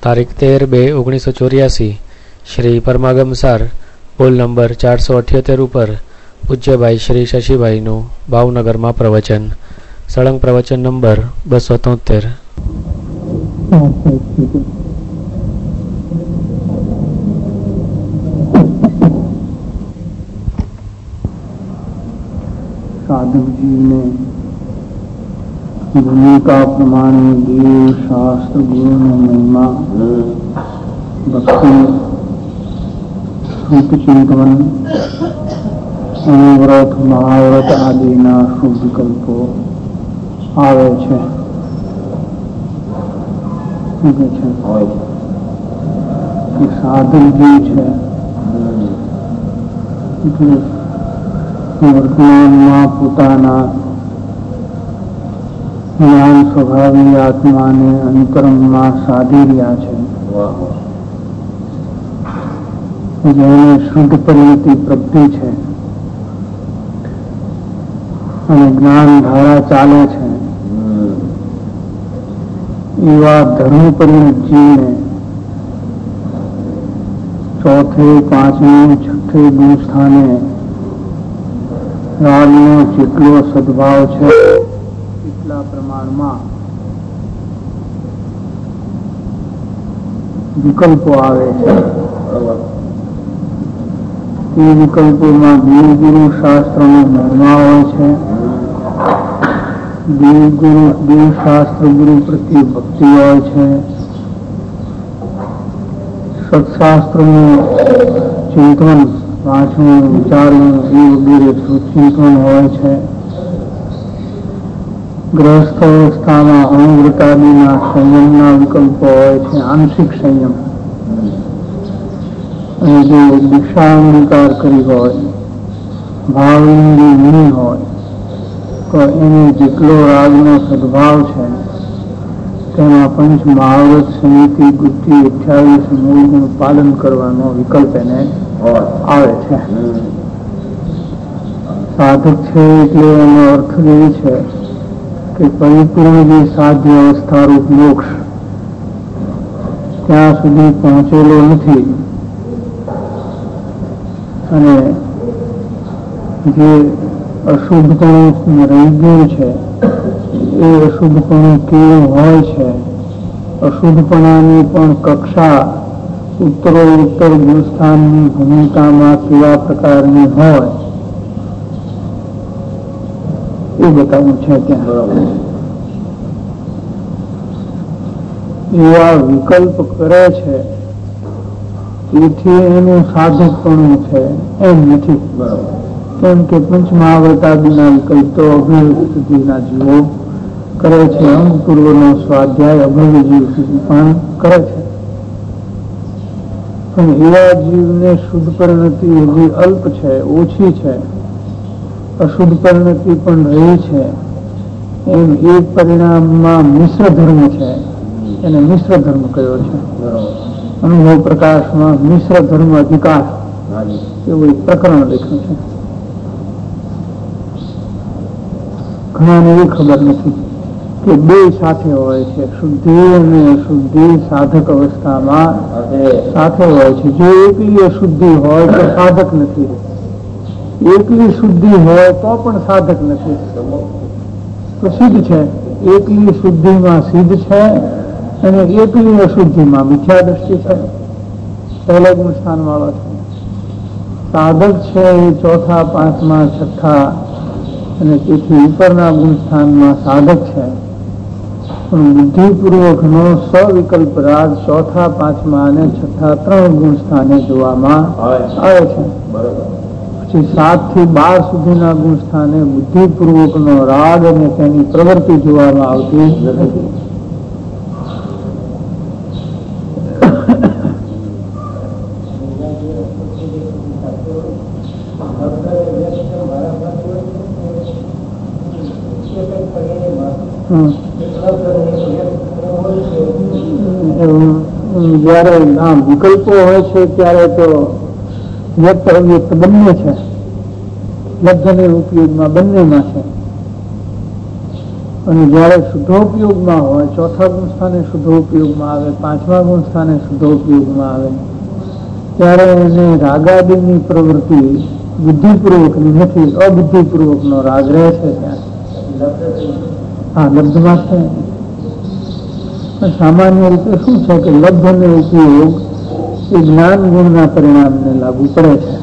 તારીખ 13/2/1984 Shri પરમાગમસાર pole number 478 ઉપર પૂજ્યભાઈ શ્રી શશીભાઈનું ભાવનગરમાં પ્રવચન. સળંગ પ્રવચન નંબર 273. साधक जी ने भूमिका प्रमाण देव शास्त्र गुरु ने महिमा भक्ति शुभ चिंतन व्रत महाव्रत आदिना शुभ विकल्पो આવે છે. સાધકજી છે વર્તમાનમાં પોતાના જ્ઞાન સ્વભાવી આત્માને અંતરંગમાં સાધી રહ્યા છે. જેને શુદ્ધ પરિણતિ પ્રાપ્તિ છે અને જ્ઞાન ધારા ચાલે છે એવા ધર્મ પરિણત જીવને ચોથે પાંચમે છઠ્ઠે ગુણ સ્થાને રાગનો જેટલો સદભાવ છે એટલા પ્રમાણમાં વિકલ્પો આવે છે. એ વિકલ્પોમાં દેવગુરુ શાસ્ત્રનો મહિમા હોય છે. દેવ શાસ્ત્ર ગુરુ પ્રત્યે ભક્તિ હોય છે. સત્શાસ્ત્રનું ચિંતન વાંચવું વિચારવું એ વગેરે ચિંતન હોય છે. ગ્રહસ્થ અવસ્થામાં અણુવ્રતાદિના સંયમના વિકલ્પો હોય છે, આંશિક સંયમ. અને જો દીક્ષા અંગીકાર કરી હોય, ભાવલિંગી મુનિ હોય તો એને જેટલો રાગનો સદભાવ છે તેમાં પંચ મહાવ્રત સમિતિ ગુપ્તિ 28 મૂળનું પાલન કરવાનો વિકલ્પ એને આવે છે. સાધક છે એટલે એનો અર્થ એ છે કે પરિપૂર્ણ જે સાધ્ય અવસ્થા રૂપ મોક્ષ ત્યાં સુધી પહોંચેલો નથી અને જે અશુદ્ધપણું રહી ગયું છે એ અશુદ્ધપણું કેવું હોય છે, અશુદ્ધપણાની પણ કક્ષા ઉત્તરોત્તર ગુણસ્થાનની ભૂમિકામાં કેવા પ્રકારની હોય એ બતાવવું છે. ત્યાં એવા વિકલ્પ કરે છે તેથી એનું સાધકપણું છે એમ નથી. કેમ કે પંચમહાવ્રતાદિના વિકલ્પ તો અભય સુધીના જીવો કરે છે. અંગ પૂર્વનો સ્વાધ્યાય અભય જીવ સુધી પણ કરે છે. પણ એવા જીવને શુદ્ધ પરિણતિ હજી અલ્પ છે, ઓછી છે, અશુદ્ધ પરિણતિ પણ રહી છે. એમ એક પરિણામમાં મિશ્ર ધર્મ છે, એને મિશ્ર ધર્મ કયો છે. અનુભવ પ્રકાશમાં મિશ્ર ધર્મ અધિકાર એવું એક પ્રકરણ લખ્યું છે. ઘણાને એ ખબર નથી કે બે સાથે હોય છે, શુદ્ધિ અને અશુદ્ધિ સાધક અવસ્થામાં સાથે હોય છે. જો એકલી અશુદ્ધિ હોય તો સાધક નથી, એકલી શુદ્ધિ હોય તો પણ સાધક નથી. તો સિદ્ધ છે, એકલી શુદ્ધિમાં સિદ્ધ છે અને એકલી અશુદ્ધિમાં મિથ્યા દ્રષ્ટિ છે, પહેલા ગુણ સ્થાન વાળો છે. સાધક છે એ ચોથા પાંચમા છઠ્ઠા અને તેથી ઉપરના ગુણ સ્થાનમાં સાધક છે. પણ બુદ્ધિપૂર્વકનો સવિકલ્પ રાગ ચોથા પાંચમા અને છઠ્ઠા 3 ગુણ સ્થાને જોવામાં આવે છે. પછી 7 થી 12 સુધીના ગુણ સ્થાને બુદ્ધિપૂર્વકનો રાગ અને તેની પ્રવૃત્તિ જોવામાં આવતી નથી. જયારે વિકલ્પો હોય છે ત્યારે તો વ્યક્ત અવ્યક્ત બંને છે, લબ્ધ અને ઉપયોગમાં બંનેમાં છે. અને જયારે શુદ્ધોપયોગમાં હોય, ચોથા ગુણ સ્થાને શુદ્ધોપયોગમાં આવે, પાંચમા ગુણ સ્થાને શુદ્ધોપયોગમાં આવે, ત્યારે એને રાગાદિની પ્રવૃત્તિ બુદ્ધિપૂર્વકની નથી, અબુદ્ધિપૂર્વકનો રાગ રહે છે. ત્યાં લબ્ધમાં છે. સામાન્ય રીતે શું છે કે લબ્ધ અને ઉપયોગ એ જ્ઞાન ગુણના પરિણામને લાગુ પડે છે.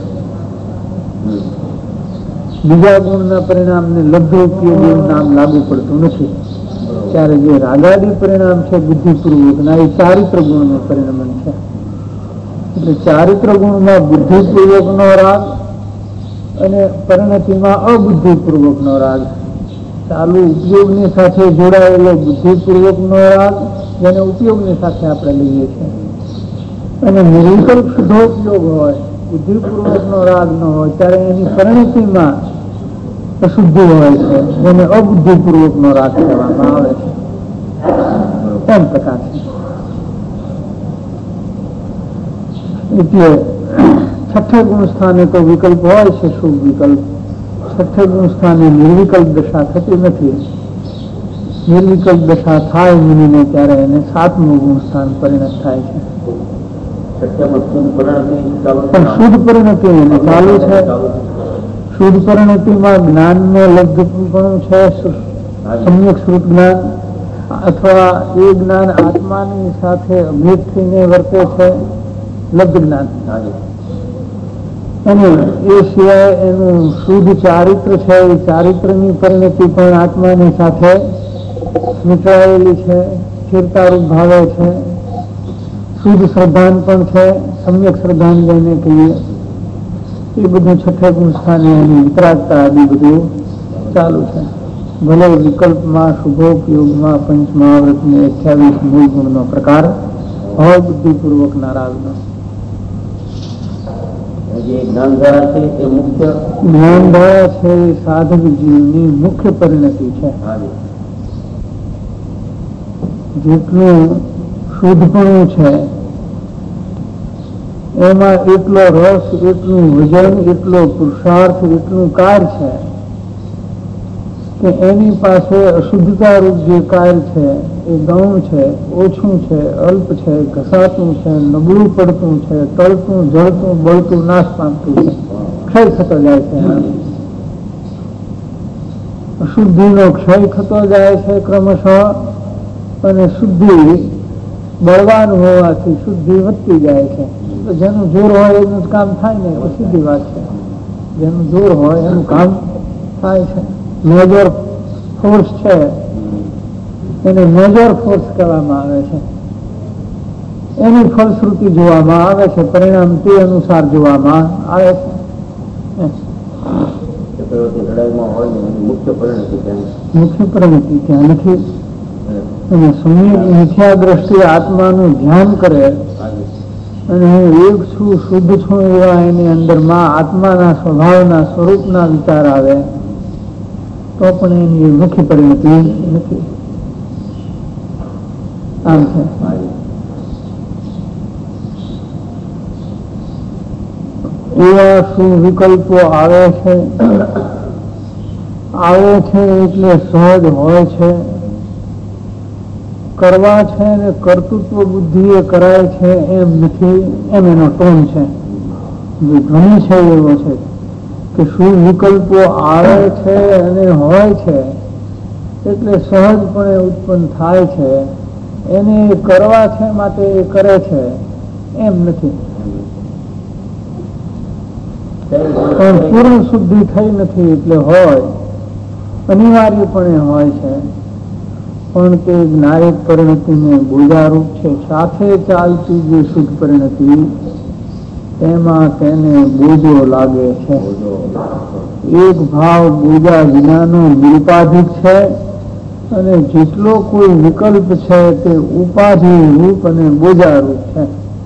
બીજા ગુણના પરિણામને લબ્ધ ઉપયોગ નામ લાગુ પડતું નથી. ત્યારે જે રાગાદી પરિણામ છે બુદ્ધિપૂર્વકના, એ ચારિત્ર ગુણનું પરિણમન છે. એટલે ચારિત્ર ગુણમાં બુદ્ધિપૂર્વકનો રાગ અને પરિણતિમાં અબુદ્ધિપૂર્વકનો રાગ. ચાલુ ઉપયોગની સાથે જોડાયેલો બુદ્ધિપૂર્વકનો રાગ, જેને ઉપયોગની સાથે આપણે લઈએ છીએ, અને નિર્વિકલ્પ શુદ્ધોપયોગ હોય, બુદ્ધિપૂર્વકનો રાગ ન હોય, ત્યારે એની પરિણતિમાં અશુદ્ધિ હોય છે, જેને અબુદ્ધિપૂર્વકનો રાગ કહેવામાં આવે છે. એમ પ્રકાર છે. એટલે છઠ્ઠે ગુણ સ્થાને તો વિકલ્પ હોય છે, શુભ વિકલ્પ. છઠ્ઠે ગુણ સ્થાને નિર્વિકલ્પ દશા થતી નથી. નિર્વિકલ્પ દશા થાય મુનિને ત્યારે એને સાતમું ગુણ સ્થાન પરિણત થાય છે. પણ શુદ્ધ પરિણતિ એને ચાલુ છે. શુદ્ધ પરિણતિમાં જ્ઞાનનો લબ્ધપણું છે, સમ્યક શ્રુત જ્ઞાન, અથવા એ જ્ઞાન આત્માની સાથે અભેદ થઈને વર્તે છે, લબ્ધ જ્ઞાન. અને એ સિવાય એનું શુદ્ધ ચારિત્ર છે, એ ચારિત્રની પરિણતિ પણ આત્માની સાથે મિટાયેલી છે, સ્થિરતારૂપ ભાવે છે. શુદ્ધ શ્રદ્ધાન પણ છે, સમ્યક શ્રદ્ધાન જેને કહીએ, એ બધું છઠ્ઠે ગુણ સ્થાને એની વિતરાગતા આદિ બધું ચાલુ છે. ભલે વિકલ્પમાં, શુભોપયોગમાં, પંચમહાવ્રતની 28 મૂળ ગુણનો પ્રકાર હોય, બુદ્ધિપૂર્વકના રાગનો. જ્ઞાનધારા છે એ સાધક જીવની મુખ્ય પરિણતિ છે. જેટલું શુદ્ધપણું છે એમાં એટલો રસ, એટલું વજન, એટલો પુરુષાર્થ, એટલું કાર્ય છે કે એની પાસે અશુદ્ધતા રૂપ જે કાર્ય છે એ ગૌણ છે, ઓછું છે, અલ્પ છે, ઘસાતું છે, નબળું પડતું છે, ટળતું, જળતું, બળતું, નાશ પામતું છે, ક્ષય થતો જાય છે. અશુદ્ધિનો ક્ષય થતો જાય છે ક્રમશઃ, અને શુદ્ધિ બળવાન હોવાથી શુદ્ધિ વધતી જાય છે. તો જેનું જોર હોય એનું કામ થાય ને, એ સીધી વાત છે. જેનું જોર હોય એનું કામ થાય છે. મેજર ફોર્સ છે એને મેજર ફોર્સ કહેવામાં આવે છે. એની ફલશ્રુતિ જોવામાં આવે છે, પરિણામ તે અનુસાર જોવામાં આવે છે. મુખ્ય પરિણતિ ત્યાં નથી. અને સમ્યક મિથ્યા દ્રષ્ટિએ આત્માનું ધ્યાન કરે અને હું એક છું, શુદ્ધ છું એવા એની અંદરમાં આત્માના સ્વભાવના સ્વરૂપના વિચાર આવે તો પણ એની મુખ્ય પરિણતિ નથી. આમ છે. એવા શું વિકલ્પો આવે છે એટલે સહજ હોય છે, કરવા છે ને કર્તૃત્વ બુદ્ધિ એ કરાય છે એમ નથી, એમ એનો ટોન છે. જે ઘણી છે એવો છે કે શું વિકલ્પો આવે છે અને હોય છે એટલે સહજપણે ઉત્પન્ન થાય છે, એને કરવા છે માટે એ કરે છે એમ નથી. પણ પૂર્ણ શુદ્ધિ થઈ નથી એટલે હોય, અનિવાર્યપણે હોય છે. પણ તે જ્ઞાયક પરિણતિને બોજારૂપ છે. સાથે ચાલતી જે શુદ્ધ પરિણતિ તેમાં તેને બોજો લાગે છે. એક ભાવ બોજા વિનાનો નિરુપાધિક છે, અને જેટલો કોઈ વિકલ્પ છે તે ઉપાધિ રૂપ અને બોજારૂપ છે.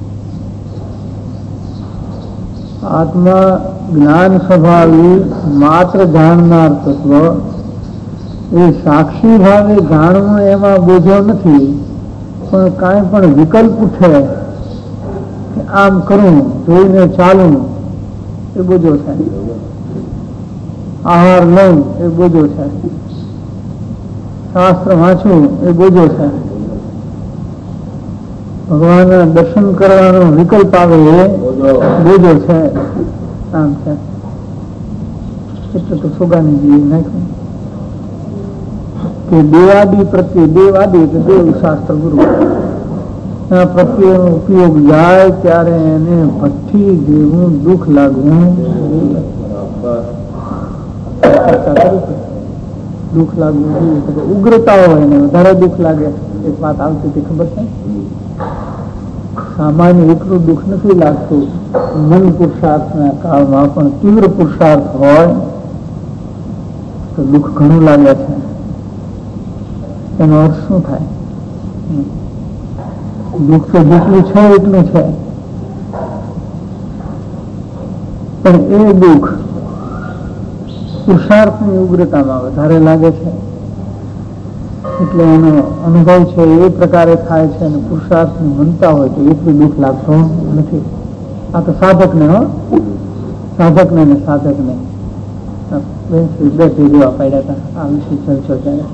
આત્મા જ્ઞાન સ્વભાવી માત્ર જાણનાર તત્વ, એ સાક્ષી ભાવે જાણવું એમાં બોજો નથી. પણ કાંઈ પણ વિકલ્પ ઉઠે કે આમ કરવું, જોઈને ચાલવું, એ બોજો છે. આહાર લઉં એ બોજો છે. શાસ્ત્ર વાંચવું એ બોજો છે. ભગવાનના દર્શન કરવાનો વિકલ્પ આવે એ બોજો છે. આમ છે એટલે તો સોગાની જીવી નાખ્યું કે દેવાદી પ્રત્યે, દેવાદી એટલે દેવ શાસ્ત્ર ગુરુ પ્રત્યેનો ઉપયોગ જાય ત્યારે એને ભઠ્ઠી જેવું દુઃખ લાગવું, દુઃખ લાગવું જોઈએ. ઉગ્રતા હોય એને વધારે દુઃખ લાગે. એક વાત આવતી હતી ખબર છે, સામાન્ય એટલું દુઃખ નથી લાગતું મન પુરુષાર્થના કાળમાં, પણ તીવ્ર પુરુષાર્થ હોય તો દુઃખ ઘણું લાગે છે. એનો અર્થ શું થાય? દુઃખ તો જેટલું છે એટલું છે, પણ એ દુઃખ પુરુષાર્થની ઉગ્રતામાં વધારે લાગે છે. એટલે એનો અનુભવ છે એ પ્રકારે થાય છે, અને પુરુષાર્થની મનતા હોય તો એટલું દુઃખ લાગતો નથી. આ તો સાધકને, સાધકને ને સાધકને બે જેવા પાડ્યા હતા આ વિશે ચર્ચો ત્યારે.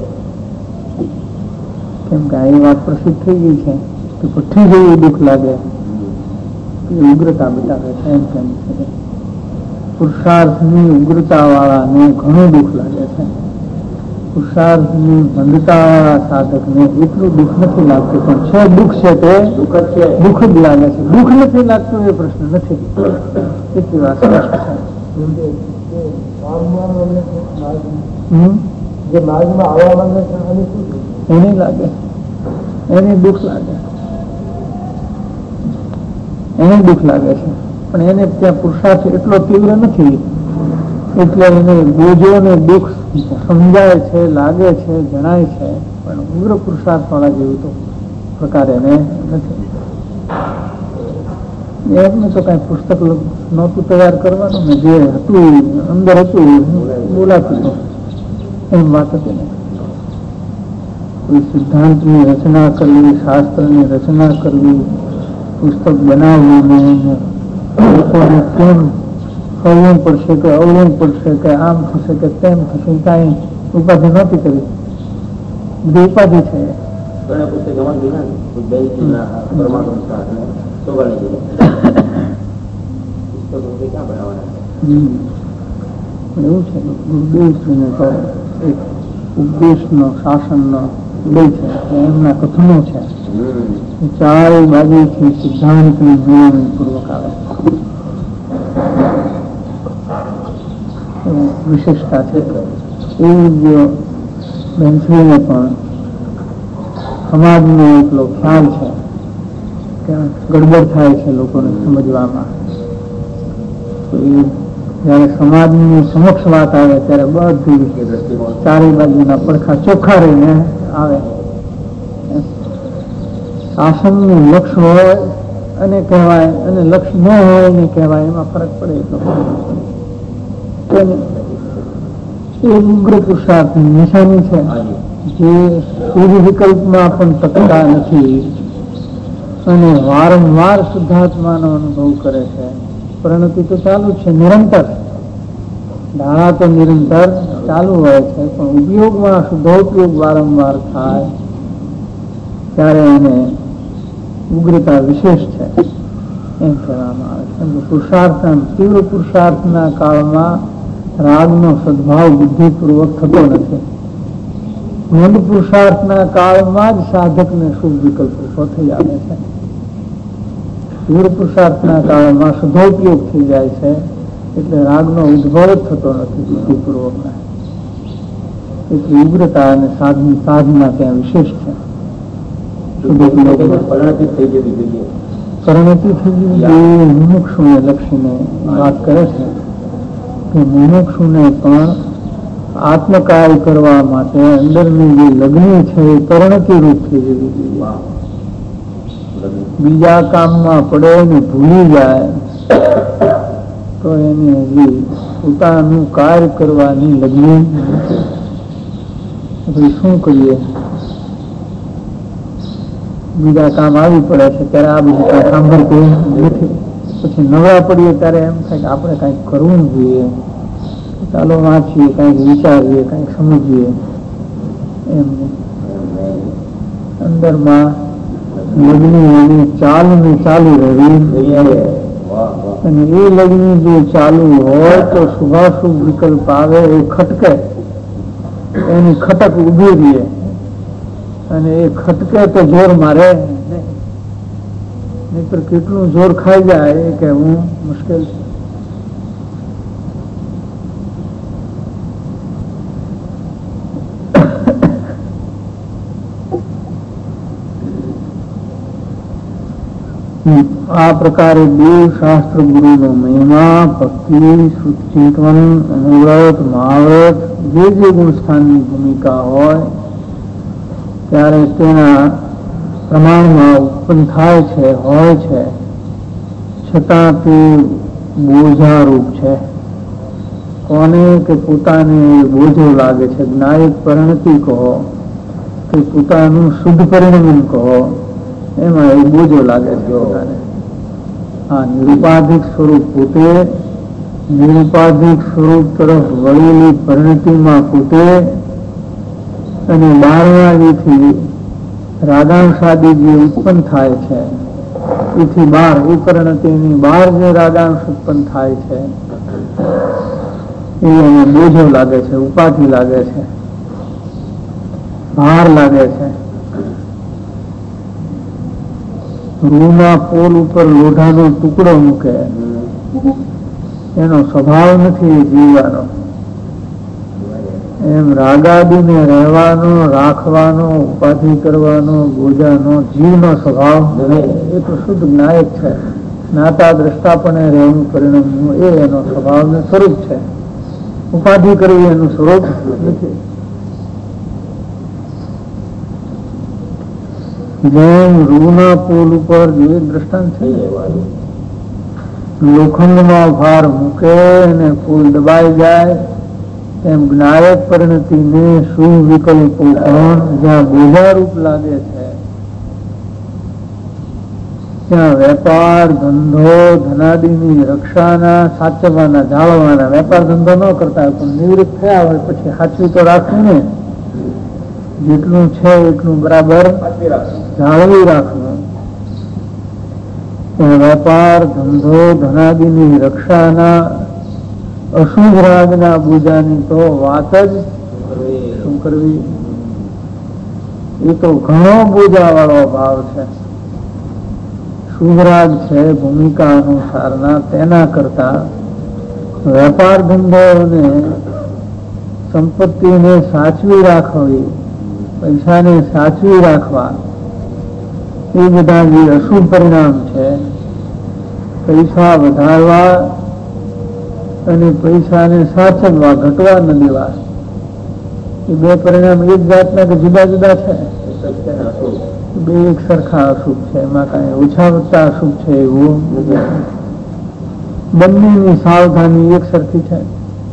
કેમ કે આ વાત પ્રસિદ્ધ થઈ ગઈ છે કે ભઠ્ઠી જેવું દુઃખ લાગે એ ઉગ્રતા બતાવે છે. એમ કેમ છે પુરુષાર્થની ઉગ્રતા વાળાને ઘણું દુઃખ લાગે છે. પુરુષાર્થની મંદતા વાળા સાધકને એટલું દુઃખ નથી લાગતું, પણ છે દુઃખ છે તે દુઃખ જ લાગે છે. દુઃખ નથી લાગતું એ પ્રશ્ન નથી. એટલી વાત સ્પષ્ટ છે. જે માર્ગમાં આવવા માંગે છે એને લાગે, એને દુઃખ લાગે, એને દુઃખ લાગે છે. પણ એને ત્યાં પુરુષાર્થ એટલો તીવ્ર નથી, એટલે એને બોજો ને દુઃખ સમજાય છે, લાગે છે, જણાય છે, પણ ઉગ્ર પુરુષાર્થ વાળા જેવું તો પ્રકાર એને નથી. એમને તો કઈ પુસ્તક નહોતું તૈયાર કરવાનું ને, જે હતું અંદર હતું બોલાતું હતું એમ વાત હતી ને. કોઈ સિદ્ધાંતની રચના કરવી, શાસ્ત્રની રચના કરવી, પુસ્તક બનાવવું ને લોકોને કેમ ફરવું પડશે કે અવળવું પડશે કે આમ થશે કે તેમ થશે, કાંઈ ઉપાધિ નહોતી કરી. બધી ઉપાધિ છે. એવું છે ગુરુદેવશ્રીને તો એક ઉપદેશનો, શાસનનો ઉદય છે, એમના કથનો છે. ચારે બાજુથી સિદ્ધાંતની મેળવણી પૂર્વક આવે, વિશેષતા છે. એવું જ બેનશ્રીને પણ સમાજનો એટલો ખ્યાલ છે કે ગડબડ થાય છે લોકોને સમજવામાં. જયારે સમાજની સમક્ષ વાત આવે ત્યારે બધી ચારે બાજુના પડખા ચોખ્ખા રહીને આવે. શાસનનું લક્ષ્ય હોય અને કહેવાય, અને લક્ષ્ય ન હોય ને કહેવાય, એમાં ફરક પડે. એટલો એ ઉગ્ર પુરુષાર્થની નિશાની છે, જે સૂર્ય વિકલ્પમાં પણ ટકતા નથી અને વારંવાર શુદ્ધાત્માનો અનુભવ કરે છે. પરિણતિ તો ચાલુ જ છે, નિરંતર. ધારા તો નિરંતર ચાલુ હોય છે, પણ ઉપયોગમાં શુદ્ધોપયોગ વારંવાર થાય ત્યારે એને ઉગ્રતા વિશેષ છે એમ કહેવામાં આવે છે. પુરુષાર્થ, તીવ્ર પુરુષાર્થના કાળમાં રાગનો સદભાવ બુદ્ધિપૂર્વક થતો નથી. મંદ પુરુષાર્થના કાળમાં જ સાધકને શુભ વિકલ્પ ઉભો થઈ આવે છે. તીવ્ર પુરુષાર્થના કાળમાં શુદ્ધોપયોગ થઈ જાય છે, એટલે રાગનો ઉદ્ભવ જ થતો નથી બુદ્ધિપૂર્વકના. એટલે ઉગ્રતા અને સાધના ત્યાં વિશેષ છે. પરિણતિ થઈ જવી જોઈએ. મુમુક્ષુને લક્ષીને વાત કરે છે કે મુમુક્ષુને પણ આત્મકાય કરવા માટે અંદરની જે લગ્ન છે એ પરિણતિ રૂપ થઈ જવી જોઈએ. બીજા કામમાં પડે ને ભૂલી જાય તો એને હજી પોતાનું કાર્ય કરવાની લગ્ન શું કરીએ. બીજા કામ આવી પડે છે ત્યારે આ બધું કઈ સાંભળતું નથી. પછી નવરા પડીએ ત્યારે એમ થાય કે આપણે કંઈક કરવું જોઈએ, ચાલો વાંચીએ, કંઈક વિચારીએ, કંઈક સમજીએ. એમને અંદરમાં લગ્ની એની ચાલની ચાલુ રહેવી, અને એ લગ્ની જો ચાલુ હોય તો શુભાશુભ વિકલ્પ આવે એ ખટકે, એની ખટક ઉભી રહીએ, અને એ ખટકે તો જોર મારે નહીતર કેટલું જોર ખાઈ જાય એ કહેવું મુશ્કેલ છે. આ પ્રકારે દેવ શાસ્ત્ર ગુરુનો મહિમા, ભક્તિ, શ્રુતચિંતન, અનુવ્રત, મહાવ્રત જે ગુણ સ્થાનની ભૂમિકા હોય ત્યારે તેના પ્રમાણમાં ઉત્પન્ન થાય છે, હોય છે, છતાં તે બોજારૂપ છે. કોને કે પોતાને બોજો લાગે છે. જ્ઞાયક પરિણતિ કહો કે પોતાનું શુદ્ધ પરિણમન કહો, એમાં એ બોજો લાગે છે પોતાને. આ નિરુપાધિક સ્વરૂપ પોતે, નિરુપાધિક સ્વરૂપ તરફ વળેલી પરિણતિમાં પોતે, અને 12થી રાગાંશાદી જે ઉત્પન્ન થાય છે એથી બહાર, એ પરિણતિની બહાર જે રાગાંશ ઉત્પન્ન થાય છે એ એને બોજો લાગે છે, ઉપાધિ લાગે છે, ભાર લાગે છે. રૂના પોલ ઉપર લોઢાનો ટુકડો મૂકે એનો સ્વભાવ નથી જીવવાનો. એમ રાગાદીને રહેવાનો, રાખવાનો, ઉપાધિ કરવાનો, બોજાનો જીવનો સ્વભાવ એ તો શુદ્ધ જ્ઞાયક છે. જ્ઞાતા દ્રષ્ટાપણે રહેવું પરિણામનું એ એનો સ્વભાવ ને સ્વરૂપ છે. ઉપાધિ કરવી એનું સ્વરૂપ નથી. જેમ રૂના પોલ ઉપર જે દ્રષ્ટાંત છે, લોખંડમાં ભાર મૂકે અને પોલ દબાઈ જાય, એમ જ્ઞાયક પરિણતિને શુભ વિકલ્પો પણ જ્યાં બોજારૂપ લાગે છે ત્યાં વેપાર, ધંધો, ધનાદિની રક્ષાના, સાચવવાના, જાળવવાના, વેપાર ધંધો ન કરતા હોય પણ નિવૃત્ત થયા હોય પછી સાચવી તો રાખવું ને, જેટલું છે એટલું બરાબર જાળવી રાખવું. વેપાર, ધંધો, ધનાદિની રક્ષાના, અશુભ રાગના બોજાની તો વાત જ શું કરવી. એ તો ઘણો બોજા વાળો ભાવ છે. શુભ રાગ છે ભૂમિકા અનુસારના, તેના કરતા વેપાર ધંધો અને સંપત્તિને સાચવી રાખવી, પૈસાને સાચવી રાખવા, એ બધા જે અશુભ પરિણામ છે, પૈસા વધારવા અને પૈસાને સાચવવા, ઘટવા ન દેવા, એ બે પરિણામ એક જાતના કે જુદા જુદા છે? બે એક સરખા અશુભ છે. એમાં કઈ ઓછા વત્તા અશુભ છે એવું બંનેની સાવધાની એક સરખી છે.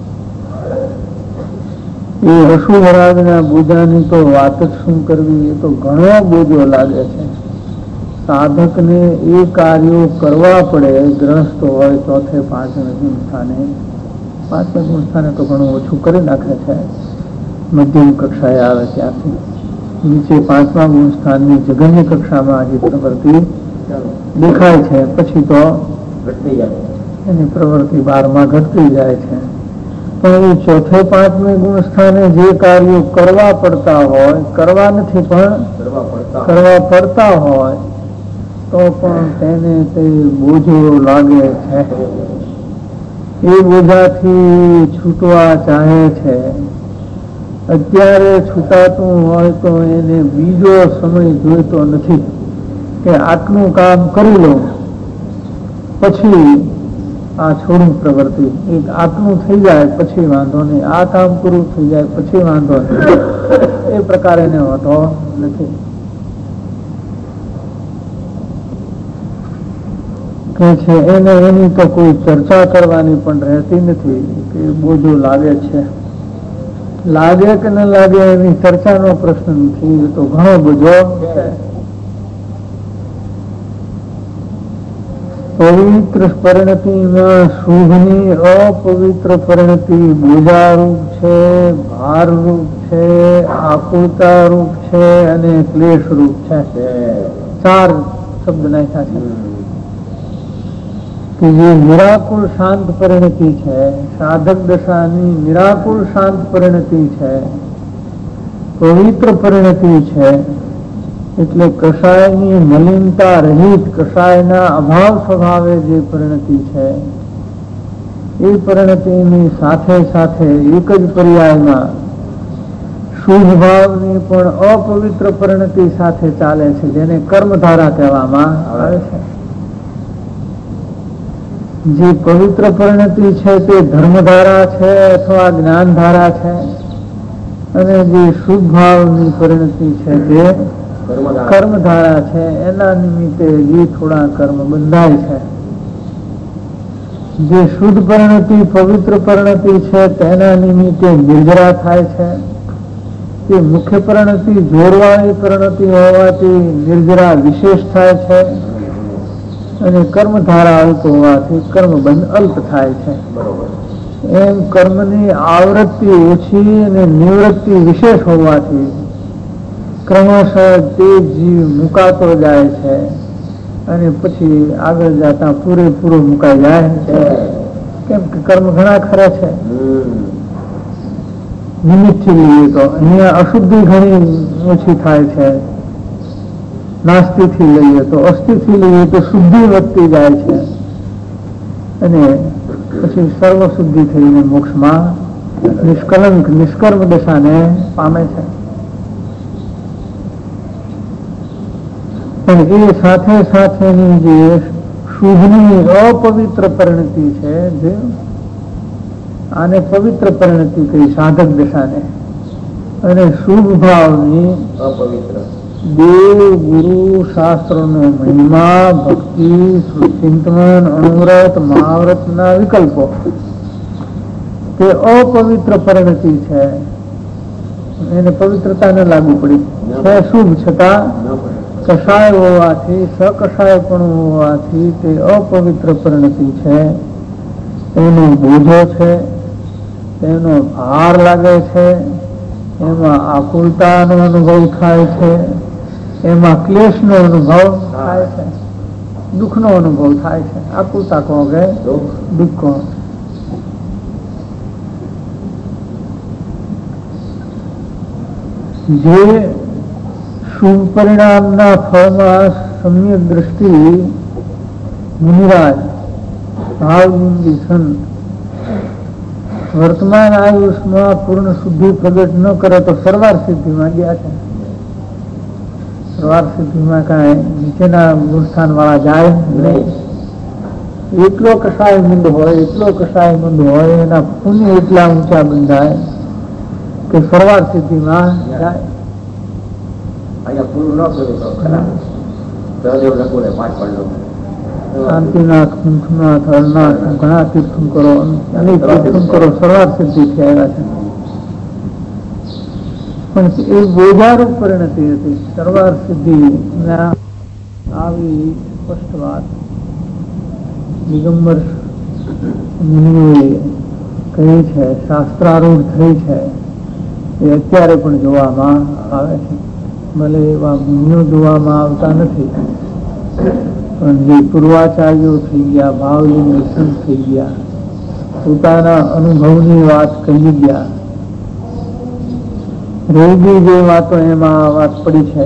એ અશુભ રાગના બોજાની તો વાત જ શું કરવી. એ તો ઘણો બોજો લાગે છે. સાધકને એ કાર્યો કરવા પડે. ગ્રસ્ત હોય ચોથે પાંચમે ગુણ સ્થાને, પાંચમે ગુણ સ્થાને તો ઘણું ઓછું કરી નાખે છે, મધ્યમ કક્ષાએ આવે ત્યાંથી. નીચે પાંચમા ગુણ સ્થાનની જગન્ય કક્ષામાં જે પ્રવૃત્તિ દેખાય છે, પછી તો એની પ્રવૃત્તિ 12માં ઘટતી જાય છે. પણ એ ચોથે પાંચમે ગુણ સ્થાને જે કાર્યો કરવા પડતા હોય, કરવા નથી પણ કરવા પડતા હોય તો પણ તેને તે બોજો લાગે છે. એ બોજાથી છૂટવા ચાહે છે. અત્યારે છૂટાતું હોય તો એને બીજો સમય જોઈતો નથી કે આટલું કામ કરી લો પછી આ છોડું પ્રવૃત્તિ. આટલું થઈ જાય પછી વાંધો નહીં, આ કામ પૂરું થઈ જાય પછી વાંધો નહીં, એ પ્રકારે એને હોતો નથી. કે છે એને એની તો કોઈ ચર્ચા કરવાની પણ રહેતી નથી કે બોજો લાગે છે. લાગે કે ન લાગે એની ચર્ચાનો પ્રશ્ન નથી. એ તો ઘણો બોજો છે. પવિત્ર પરિણતિમાં શુભની અપવિત્ર પરિણતિ બોજારૂપ છે, ભારરૂપ છે, આકુલતા રૂપ છે અને ક્લેશ રૂપ છે. 4 શબ્દ નાખ્યા છે કે જે નિરાકુળ શાંત પરિણતિ છે, સાધક દશાની નિરાકુળ શાંત પરિણતિ છે, પવિત્ર પરિણતિ છે. એટલે કષાયની મલિનતા રહિત, કષાયના અભાવ સ્વભાવે જે પરિણતિ છે એ પરિણતિની સાથે સાથે એક જ પર્યાયમાં શુદ્ધ ભાવની પણ અપવિત્ર પરિણતિ સાથે ચાલે છે, જેને કર્મધારા કહેવામાં આવે છે. જે પવિત્ર પરિણતિ છે તે ધર્મધારા છે અથવા જ્ઞાનધારા છે, અને જે શુદ્ધ ભાવની પરિણતિ છે તે કર્મધારા છે. એના નિમિત્તે જે થોડા કર્મ બંધાય છે. જે શુદ્ધ પરિણતિ પવિત્ર પરિણતિ છે તેના નિમિત્તે નિર્જરા થાય છે. તે મુખ્ય પરિણતિ જોરવાળી પરિણતિ હોવાથી નિર્જરા વિશેષ થાય છે, અને કર્મધારા અલ્પ હોવાથી કર્મબંધ અલ્પ થાય છે. એમ કર્મની આવૃત્તિ ઓછી અને નિવૃત્તિ વિશેષ હોવાથી ક્રમશઃ તે જીવ મુકાતો જાય છે, અને પછી આગળ જતા પૂરેપૂરો મુકાઈ જાય છે. કેમ કે કર્મ ઘણા ખરા છે. નિમિત્તથી લઈએ તો અહીંયા અશુદ્ધિ ઘણી ઓછી થાય છે, નાસ્તિથી લઈએ તો, અસ્થિથી લઈએ તો શુદ્ધિ વધતી જાય છે, અને પછી સર્વ શુદ્ધિ થઈને મોક્ષમાં નિષ્કલંક નિષ્કર્મ દશાને પામે છે. પણ એ સાથે સાથેની જે શુભની અપવિત્ર પરિણતિ છે, જે આને પવિત્ર પરિણતિ કહી સાધક દશાને, અને શુભ ભાવની અપવિત્ર દેવ ગુરુ શાસ્ત્રોનો મહિમા, ભક્તિ, ચિંતન, અણુવ્રત, મહાવ્રતના વિકલ્પો તે અપવિત્ર પરિણતિ છે. એને પવિત્રતા ન લાગુ પડી છે. શુભ છતાં કષાય હોવાથી, સકષાય પણ હોવાથી તે અપવિત્ર પરિણતિ છે. એનો બોજો છે, એનો ભાર લાગે છે, એમાં આકુલતાનો અનુભવ થાય છે, એમાં ક્લેશનો અનુભવ થાય છે, દુઃખનો અનુભવ થાય છે. આકુલતા કહો કે દુઃખ કહો. જે શુભ પરિણામના ફળમાં સમ્યક દ્રષ્ટિ મુનિરાજ ભાવલિંગી સંત વર્તમાન આયુષમાં પૂર્ણ શુદ્ધિ પ્રગટ ન કરે તો સરવાર સિદ્ધિમાં ગયા છે. સરવાર સિદ્ધિમાં કાંઈ નીચેના ગુણસ્થાન વાળા જાય નહીં. એટલો કષાય મંદ હોય, એટલો કષાય મંદ હોય, એના પુણ્ય એટલા ઊંચા બંધાય કે સરવાર સિદ્ધિમાં જાય. શાંતિનાથ, કુંઠનાથ, હરનાથ ઘણા તીર્થંકરો, અનેક તીર્થંકરો સરવાર સિદ્ધિ થી આવ્યા છે. પણ એ બોજારૂપ પરિણતિ હતી. સરવાર સિદ્ધિ આવી સ્પષ્ટ વાત દિગંબર મુનિઓએ કહી છે, શાસ્ત્રારૂઢ થઈ છે. એ અત્યારે પણ જોવામાં આવે છે. ભલે એવા મુનિઓ જોવામાં આવતા નથી, પણ જે પૂર્વાચાર્યો થઈ ગયા, ભાવલિંગ સંત થઈ ગયા, પોતાના અનુભવની વાત કહી ગયા, રોગી જે વાતો એમાં વાત પડી છે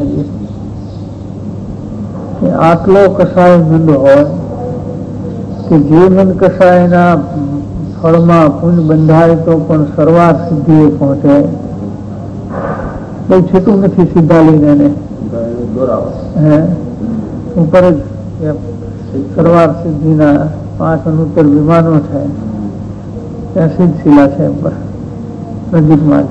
કે આટલો કષાય મંદ હોય કે જે મંદ કષાયના ફળમાં પુણ્ય બંધાય તો પણ સરવાર સિદ્ધિએ પહોંચે. બહુ છેટું નથી સીધા લઈને ઉપર જ સરવાર સિદ્ધિના 5 અનુત્તર વિમાનો છે, ત્યાં સિદ્ધશિલા છે ઉપર નજીકમાં જ.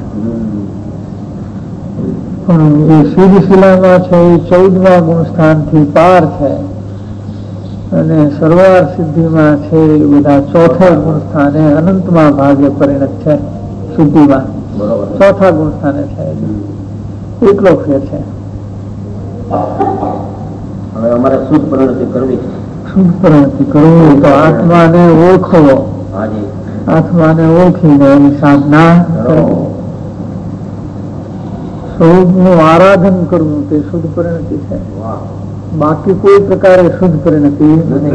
પણ એ સિદ્ધશિલામાં છે એ 14મા ગુણસ્થાનથી પાર છે, અને સરવાર સિદ્ધિમાં છે એ બધા 4થા ગુણસ્થાને અનંતમાં ભાગે પરિણત છે. શુદ્ધિમાં 4થા ગુણસ્થાને છે, એટલો ફેર છે. હવે અમારે શુદ્ધ પરિણતિ કરવી છે. શુદ્ધ પરિણતિ કરવી તો આત્માને ઓળખવો, આત્માને ઓળખીને એની સાધના કરવી. સ્વરૂપનું આરાધન કરવું તે શુદ્ધ પરિણતિ છે. બાકી કોઈ પ્રકારે શુદ્ધ પરિણતિ નથી.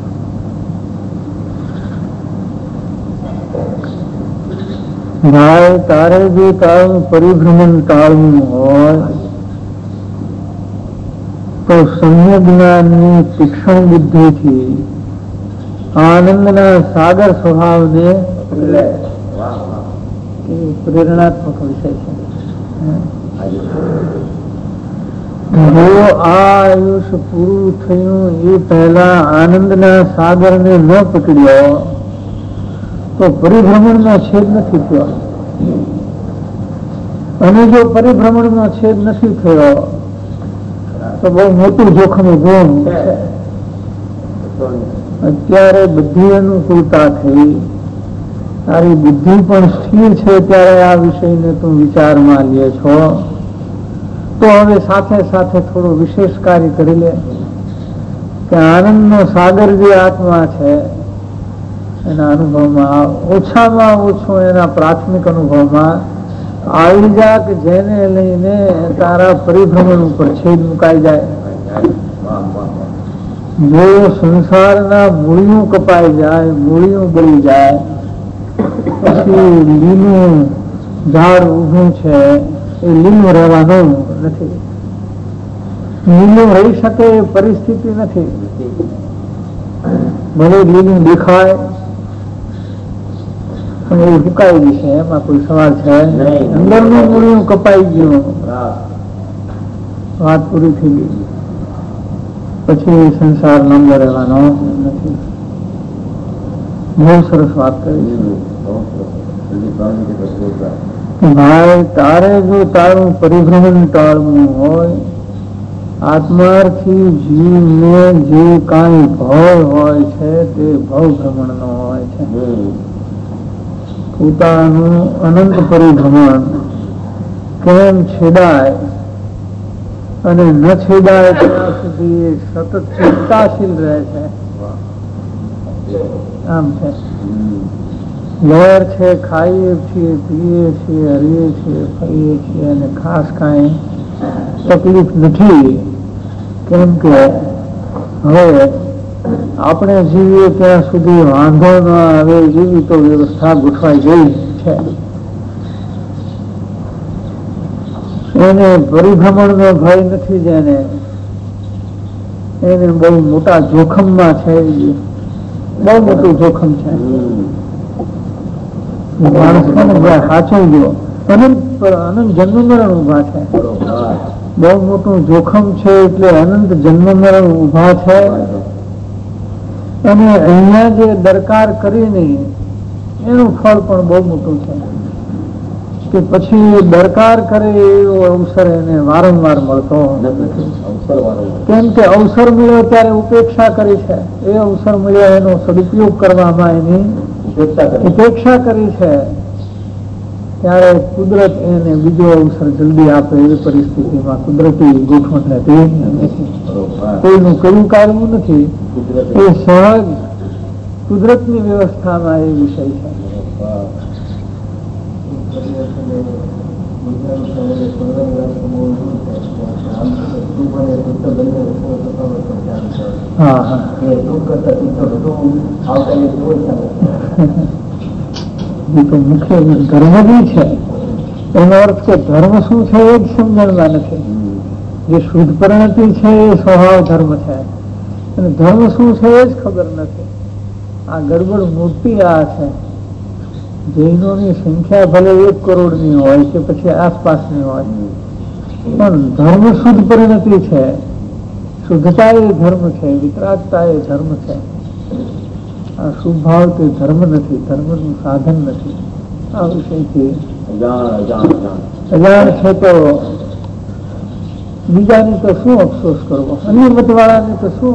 ભાઈ તારે જો તારું પરિભ્રમણ ટાળવું હોય તો સમ્યક જ્ઞાનની તીક્ષ્ણ બુદ્ધિથી આનંદના સાગર સ્વભાવને પ્રેરણાત્મક વિષય છે. જો આ આયુષ્ય પૂરું થયું એ પહેલા આનંદના સાગરને ન પકડ્યો તો પરિભ્રમણનો છેદ નથી થયો. અને જો પરિભ્રમણનો છેદ નથી થયો તો બહુ મોટું જોખમ ઉભું છે. અત્યારે બધી અનુકૂળતા થઈ, તારી બુદ્ધિ પણ સ્થિર છે, ત્યારે આ વિષયને તું વિચારમાં લે છો, તો હવે સાથે સાથે થોડું વિશેષ કાર્ય કરી લે કે આનંદનો સાગર જે આત્મા છે એના અનુભવમાં ઓછામાં ઓછું એના પ્રાથમિક અનુભવમાં આવી જા કે જેને લઈને તારા પરિભ્રમણ ઉપર છેદ મુકાઈ જાય. જો સંસારના મૂળિયું કપાઈ જાય, મૂળિયું બળી જાય, પછી લીલું ઝાડ ઊભું છે એ લીલું રહેવાનું નથી. લીલું રહી શકે એ પરિસ્થિતિ નથી. ભલે લીલું દેખાય પણ એ સુકાઈ જશે, એમાં કોઈ સવાલ છે. અંદરનું મૂળિયું કપાઈ ગયું, વાત પૂરી થઈ ગઈ, પછી સંસાર લાંબો રહેવાનો નથી. બહુ સરસ વાત કરી. ભાઈ તારે જો તારું પરિભ્રમણ ટાળવું હોય, આત્માર્થી જીવને જે કાંઈ ભય હોય છે તે ભવ ભ્રમણનો હોય છે. પોતાનું અનંત પરિભ્રમણ કેમ છેદાય અને ન છેદાય ત્યાં સુધી એ સતત ચિંતાશીલ રહે છે. આમ છે, લહેર છે, ખાઈએ છીએ, પીએ છીએ, હરીએ છીએ, ફરીએ છીએ અને ખાસ કાંઈ તકલીફ નથી. કેમ કે હવે આપણે જીવીએ ત્યાં સુધી વાંધો ન આવે એવી તો વ્યવસ્થા ગોઠવાઈ ગઈ છે. એને પરિભ્રમણનો ભય નથી, જેને એને બહુ મોટા જોખમમાં છે, બહુ મોટું જોખમ છે. માણસને સાચવજો, અનંત જન્મ મરણ ઉભા છે, બહુ મોટું જોખમ છે. એટલે અનંત જન્મ મરણ ઉભા છે. અને અહીંયા જે દરકાર કરીને એનું ફળ પણ બહુ મોટું છે કે પછી દરકાર કરે એવો અવસર એને વારંવાર મળતો નથી. કેમ કે અવસર મળ્યો ત્યારે ઉપેક્ષા કરી છે, એ અવસર મળ્યો એનો સદુપયોગ કરવામાં એની ઉપેક્ષા કરી છે, ત્યારે કુદરત એને બીજો અવસર જલ્દી આપે એવી પરિસ્થિતિમાં કુદરતી ગોઠવણ નથી. કોઈનું કયું કાઢવું નથી, એ સહજ કુદરતની વ્યવસ્થામાં એ વિષય છે. હા હા, મુખ્ય ધર્મ બી છે. એનો અર્થ કે ધર્મ શું છે એ જ સમજણમાં નથી. જે શુદ્ધ પરિણતિ છે એ સ્વભાવ ધર્મ છે, અને ધર્મ શું છે એ જ ખબર નથી. આ ગડબડ મોટી આ છે. જૈનોની સંખ્યા ભલે 1 કરોડની હોય કે પછી આસપાસની હોય, પણ ધર્મ શુદ્ધ પરિણતિ છે. શુદ્ધતા એ ધર્મ છે, વિતરાગતા એ ધર્મ છે. આ શુભ ભાવ તે ધર્મ નથી, ધર્મનું સાધન નથી. આ વિષયથી અજાણ છે તો બીજાની તો શું અફસોસ કરવો, અન્ય મતવાળાની તો શું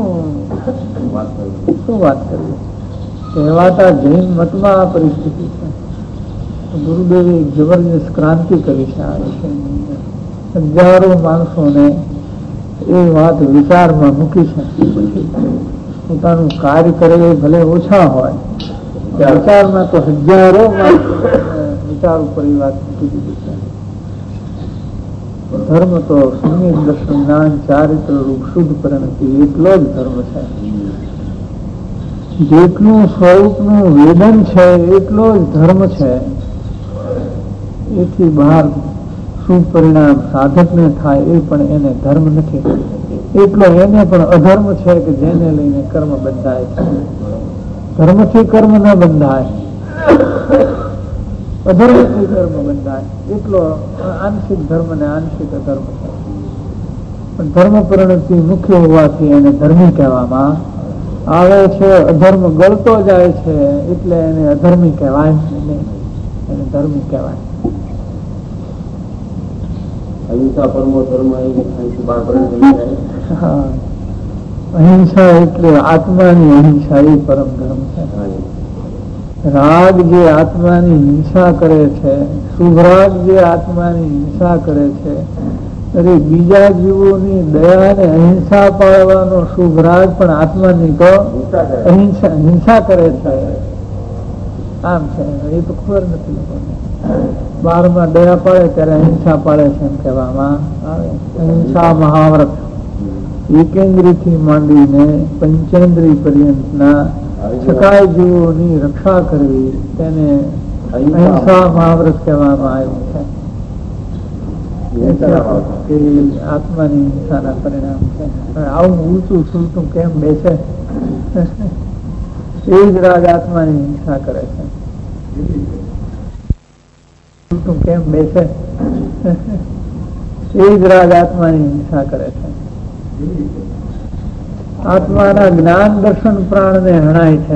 વાત કરવી. કહેવાતા જૈન મતમાં આ પરિસ્થિતિ છે. ગુરુદેવે જબરજસ્ત ક્રાંતિ કરી છે આ વિષયની. હજારો માણસોને એ વાત વિચારમાં મૂકી છે. પોતાનું કાર્ય કરે ભલે ઓછા હોય, વિચારમાં તો હજારો માણસો વિચાર ઉપર એ વાત મૂકી દીધી છે. ધર્મ તો સમ્યક દર્શન જ્ઞાન ચારિત્ર રૂપ શુદ્ધ પરિણતિ એટલો જ ધર્મ છે. જેટલું સ્વરૂપનું વેદન છે એટલો જ ધર્મ છે. એથી બહાર શું પરિણામ સાધકને થાય એ પણ એને ધર્મ નથી. એટલો એને પણ અધર્મ છે કે જેને લઈને કર્મ બંધાય છે. ધર્મથી કર્મ ન બંધાય, અધર્મથી કર્મ બંધાય. એટલો આંશિક ધર્મ ને આંશિક અધર્મ છે. પણ ધર્મ પરિણતિ મુખ્ય હોવાથી એને ધર્મી કહેવામાં આવે છે. અધર્મ ગળતો જાય છે એટલે એને અધર્મી કહેવાય નહીં, એને ધર્મી કહેવાય. અહિંસા પરમો ધર્મ. અહિંસા એટલે આત્માની અહિંસા એ પરમ ધર્મ છે. રાગ જે આત્માની હિંસા કરે છે, શુભરાગ જે આત્માની હિંસા કરે છે, અરે બીજા જીવોની દયા ને અહિંસા પાળવાનો શુભરાગ પણ આત્માની તો હિંસા કરે છે. આમ છે, એ તો ખબર નથી લોકોને. 12માં દયા પાડે ત્યારે અહિંસા પાડે છે એમ કહેવામાં આવે. અહિંસા મહાવ્રત એકેન્દ્રી થી માંડીને પંચેન્દ્રી પર્યંતના છકાય જીવોની રક્ષા કરવી તેને અહિંસા મહાવ્રત કહેવામાં આવ્યું છે. આત્માની હિંસાના પરિણામ છે. આવું ઊંચું સુલતું કેમ બેસે? એ જ રાગ આત્માની હિંસા કરે છે. કેમ બેસે? એ જ રાગ આત્માની હિંસા કરે છે. આત્માના જ્ઞાન દર્શન પ્રાણ ને હણાય છે.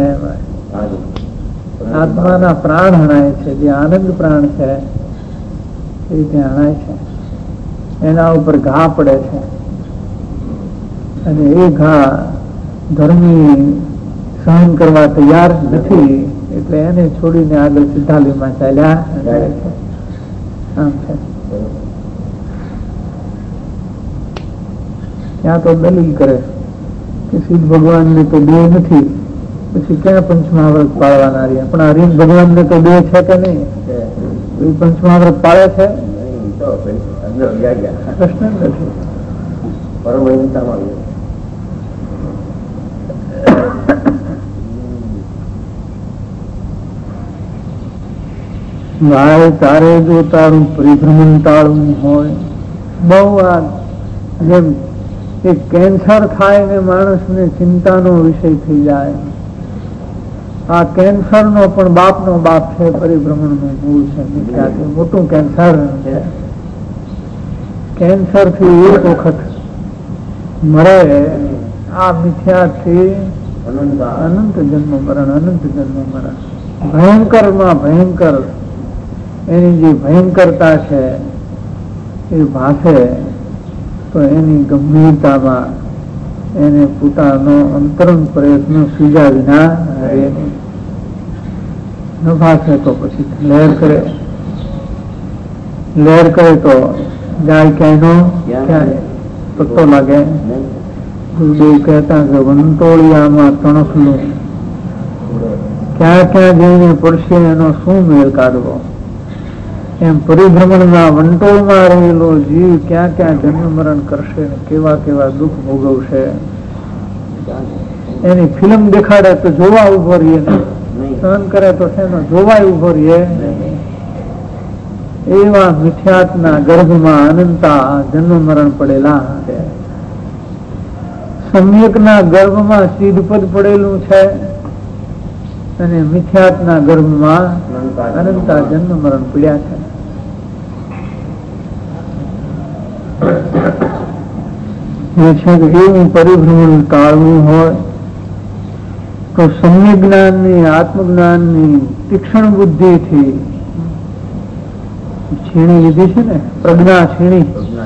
આત્માના પ્રાણ હણાય છે. જે આનંદ પ્રાણ છે એ રીતે હણાય છે. એના ઉપર ઘા પડે છે અને એ ઘા ધર્મી સહન કરવા તૈયાર નથી એટલે એને છોડીને આગળ સિદ્ધાલીમાં ચાલ્યા જાય છે. આમ છે. ત્યાં તો દલીલ કરે કે સિદ્ધ ભગવાન ને તો બે નથી, પછી ક્યાં પંચમહાવ્રત પાળવાના રહ્યા? પણ હરિ ભગવાન ને તો બે છે કે નહીં? પંચમહાવ્રત પાળે છે? પ્રશ્ન નથી. ભાઈ તારે જો તારું પરિભ્રમણ ટાળવું હોય, બહુ આ જેમ એક કેન્સર થાય ને માણસને ચિંતાનો વિષય થઈ જાય, આ કેન્સર નો પણ બાપનો બાપ છે. પરિભ્રમણ નું મૂળ છે, મિથ્યાથી મોટું કેન્સર છે. કેન્સર થી એક વખત મરે, આ મિથ્યાથી અનંત જન્મ મરણ, અનંત જન્મ મરણ. ભયંકર માં ભયંકર એની જે ભયંકરતા છે એ ભાષે તો એની ગંભીરતામાં એને પોતાનો અંતરંગ પ્રયત્ન સુજા વિના ન ભાષે તો પછી લહેર કરે તો જાય ક્યાંયનો ક્યાંય પત્તો લાગે. ગુરુદેવ કહેતા કે વંટોળિયામાં તણખલું ક્યાં ક્યાં જઈને પડશે એનો શું મેળ કાઢવો? એમ પરિભ્રમણના વંટોળમાં રહેલો જીવ ક્યાં ક્યાં જન્મ મરણ કરશે, કેવા કેવા દુઃખ ભોગવશે, એની ફિલ્મ દેખાડે તો જોવા ઉભો રહીએ, સહન કરે તો શેનો જોવાય ઉભો રહીએ. એવા મિથ્યાત્ના ગર્ભમાં અનંતા જન્મ મરણ પડેલા છે. સમ્યકના ગર્ભમાં સિદ્ધપદ પડેલું છે અને મિથ્યાત્ના ગર્ભમાં અનંતા જન્મ મરણ પડ્યા છે. એ છે કે એવું પરિભ્રમણ ટાળવું હોય તો સમ્યક જ્ઞાનની, આત્મજ્ઞાનની તીક્ષ્ણ બુદ્ધિથી છીણી લીધી છે ને, પ્રજ્ઞા છીણી.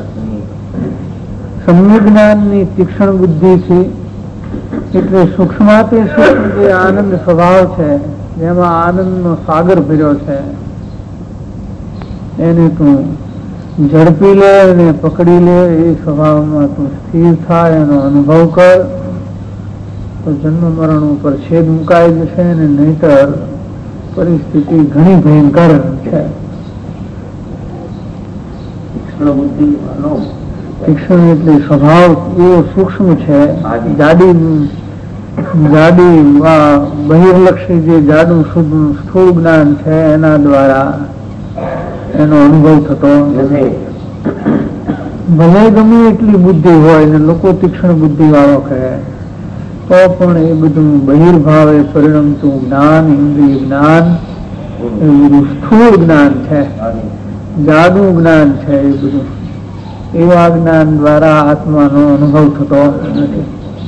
સમ્યક જ્ઞાનની તીક્ષ્ણ બુદ્ધિથી એટલે સૂક્ષ્માથી સૂક્ષ્મ જે આનંદ સ્વભાવ છે, જેમાં આનંદનો સાગર ભર્યો છે, એને તું ઝડપી લે અને પકડી લે. એ સ્વભાવમાં તું સ્થિર થાય, એનો અનુભવ કર તો જન્મ મરણ ઉપર છેદ મુકાઈ જશે અને નહીતર પરિસ્થિતિ ઘણી ભયંકર છે. તીક્ષ્ણ બુદ્ધિ નો તીક્ષ્ણ એટલે સ્વભાવ એવો સૂક્ષ્મ છે, જાડી બહિર્લક્ષી જે જાડું સ્થૂળ જ્ઞાન છે એના દ્વારા એનો અનુભવ થતો નથી. ભલે ગમે એટલી બુદ્ધિ હોય ને લોકો તીક્ષ્ણ બુદ્ધિ વાળો કહે તો પણ એ બધું બહિર્ભાવે પરિણમતું જ્ઞાન, ઇન્દ્રિય જ્ઞાન, એ બધું સ્થૂળ જ્ઞાન છે, જાડું જ્ઞાન છે. એ બધું એવા જ્ઞાન દ્વારા આત્માનો અનુભવ થતો નથી.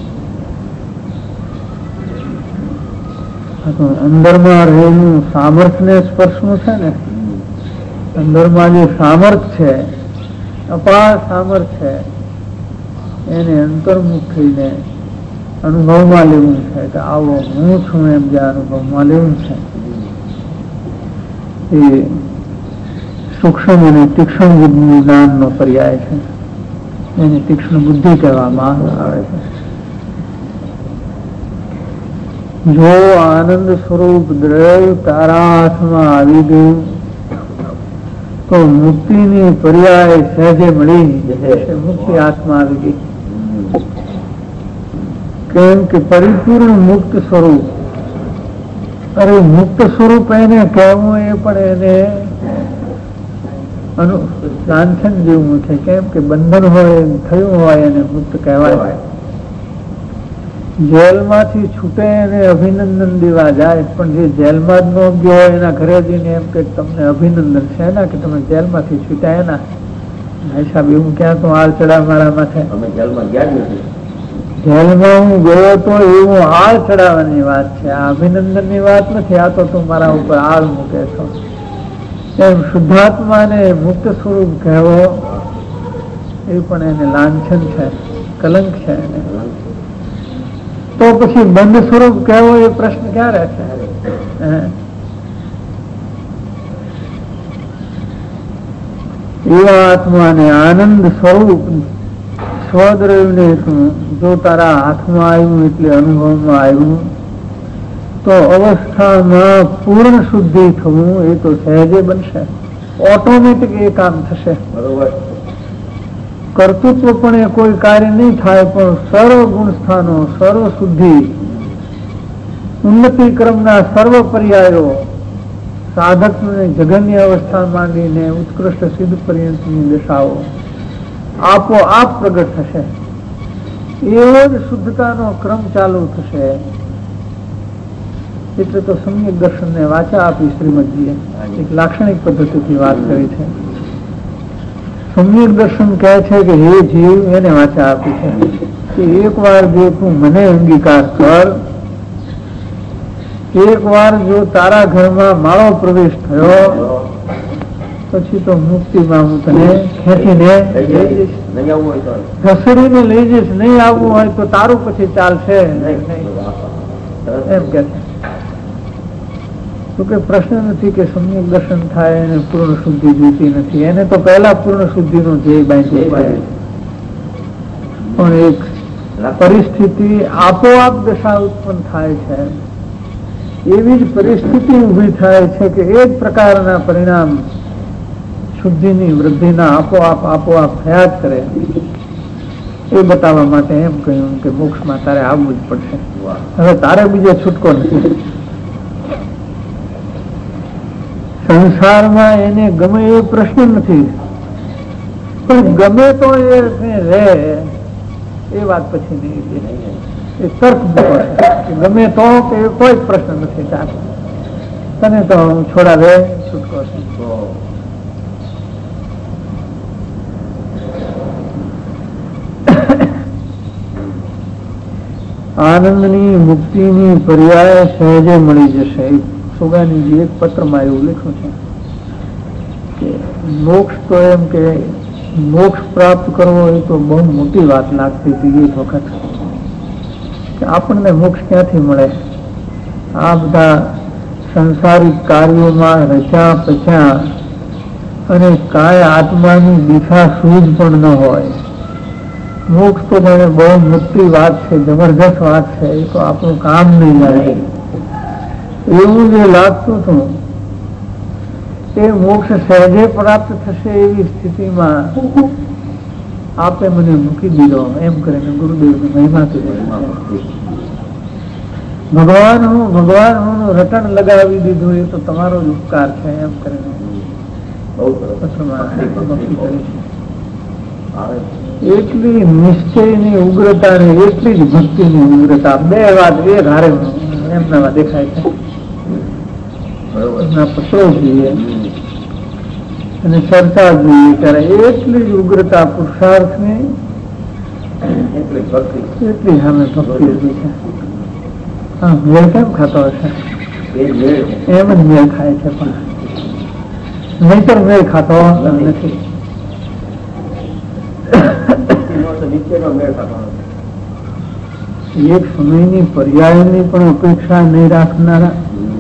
અંદરમાં રહેલું સામર્થ્ય સ્પર્શનું છે ને, અંદરમાં જે સામર્થ્ય છે, અપાર સામર્થ્ય છે, એને અંતર્મુખ થઈને અનુભવમાં લેવું છે કે આવો હું છું એમ જે અનુભવમાં લેવું છે એ સૂક્ષ્મ અને તીક્ષ્ણ બુદ્ધિ જ્ઞાનનો પર્યાય છે. એને તીક્ષ્ણ બુદ્ધિ કહેવામાં આવે છે. જો આનંદ સ્વરૂપ દ્રવ્ય તારા હાથમાં આવી ગયું તો મુક્તિની પર્યાય સહેજે મળી જશે. મુક્તિ હાથમાં આવી ગઈ. કેમ કે પરિપૂર્ણ મુક્ત સ્વરૂપ, અરે મુક્ત સ્વરૂપ એને કહેવું એ પણ એને લાંછન જેવું છે. કેમ કે બંધન હોય થયું હોય એને મુક્ત કહેવાય. જેલમાંથી છૂટે એને અભિનંદન દેવા જાય, પણ જે જેલમાં જ ન ગયો હોય એના ઘરે જઈને એમ કે તમને અભિનંદન છે એના કે તમે જેલમાંથી છૂટ્યા એના. ભાઈ સાહેબ એવું ક્યાં તો હાલ ચડા મારામાં છે. અમે જેલમાં ગયા જ નથી. જેલમાં હું ગયો તો એવું હાલ ચડાવવાની વાત છે, આ અભિનંદન ની વાત નથી. આ તો તું મારા ઉપર હાલ મૂકે છો. એમ શુદ્ધાત્માને મુક્ત સ્વરૂપ કહેવો એ પણ એને લાંછન છે, કલંક છે એને. તો પછી બંધ સ્વરૂપ કહેવો એ પ્રશ્ન ક્યાં રહે છે? એવા આત્માને આનંદ સ્વરૂપ સ્વદ્રવ્યને જો તારા હાથમાં આવ્યું એટલે અનુભવમાં આવ્યું તો અવસ્થામાં પૂર્ણ શુદ્ધિ થવું એ તો સહેજે બનશે. ઓટોમેટિક એ કામ થશે. બરોબર. કર્તૃત્વ પણ એ કોઈ કાર્ય નહીં થાય, પણ સર્વ ગુણ સ્થાનો, સર્વ શુદ્ધિ, ઉન્નતિ ક્રમના સર્વ પર્યાયો, સાધકને જગન્ય અવસ્થા માંડીને ઉત્કૃષ્ટ સિદ્ધ પર્યંતની દશાઓ આપોઆપ પ્રગટ થશે. એવો જ શુદ્ધતાનો ક્રમ ચાલુ થશે. એટલે તો સમ્યક દર્શનને વાચા આપી શ્રીમદજીએ એક લાક્ષણિક પદ્ધતિથી વાત કરી છે. સમ્યક દર્શન કહે છે કે હે જીવ એને વાચા આપી છે કે એક વાર જો તું મને અંગીકાર કર, એક વાર જો તારા ઘરમાં મારો પ્રવેશ થયો પછી તો મુક્તિમાં હું તને ખેંચીને ઘસડીને લઈ જઈશ. નહીં આવવું હોય તો તારું પછી ચાલશે એમ કે છે. તો કે પ્રશ્ન નથી કે સમ્યક દર્શન થાય એને પૂર્ણ શુદ્ધિ જોઈતી નથી. એને તો પહેલા પૂર્ણ શુદ્ધિ નો ધ્યેય બાંધ્યો છે. પણ એક પરિસ્થિતિ આપોઆપ દશા ઉત્પન્ન થાય છે. એવી જ પરિસ્થિતિ ઉભી થાય છે કે એક પ્રકારના પરિણામ શુદ્ધિની વૃદ્ધિના આપોઆપ થયા જ કરે. એ બતાવવા માટે એમ કહ્યું કે મોક્ષમાં તારે આવવું જ પડશે. હવે તારે બીજો છૂટકો નથી. સંસારમાં એને ગમે એ પ્રશ્ન નથી, પણ ગમે તો એ રહે એ વાત પછી નહીં. એ તર્ક ગમે તો કે કોઈ પ્રશ્ન નથી. તને તો છોડાવે છૂટકો છે. આનંદની મુક્તિની પર્યાય સહેજે મળી જશે. સુગાનીજી એક પત્રમાં એવું લખ્યું છે કે મોક્ષ તો એમ કે મોક્ષ પ્રાપ્ત કરવો એ તો બહુ મોટી વાત લાગતી હતી એક વખત કે આપણને મોક્ષ ક્યાંથી મળે. આ બધા સંસારિક કાર્યોમાં રચ્યા પચ્યા અને કાંઈ આત્માની દિશા સૂઝ પણ ન હોય. મોક્ષ તો મને બહુ મોટી વાત છે, જબરદસ્ત વાત છે, એ તો આપણું કામ નહીં લાગે એવું જે લાગતું હતું તે મોક્ષ સહેજે પ્રાપ્ત થશે એવી સ્થિતિમાં આપે મને મૂકી દીધો એમ કરીને ગુરુદેવની મહિમા કરી. ભગવાન હું રટણ લગાવી દીધું એ તો તમારો જ ઉપકાર છે એમ કરીને એટલી નિશ્ચયની ઉગ્રતા ને એટલી જ ભક્તિની ઉગ્રતા, બે વાત એક હારે એમનામાં દેખાય છે. એમના પત્રો જોઈએ અને ચર્ચા જોઈએ ત્યારે એટલી જ ઉગ્રતા પુરુષાર્થની, એટલી સામે ભક્તિ ઉભી છે. હા, મેળ કેમ ખાતો હશે? એમ જ મેળ ખાય છે, પણ નહીતર મેળ ખાતો નથી. એક સમયની પર્યાયની પણ અપેક્ષા નહીં રાખનારા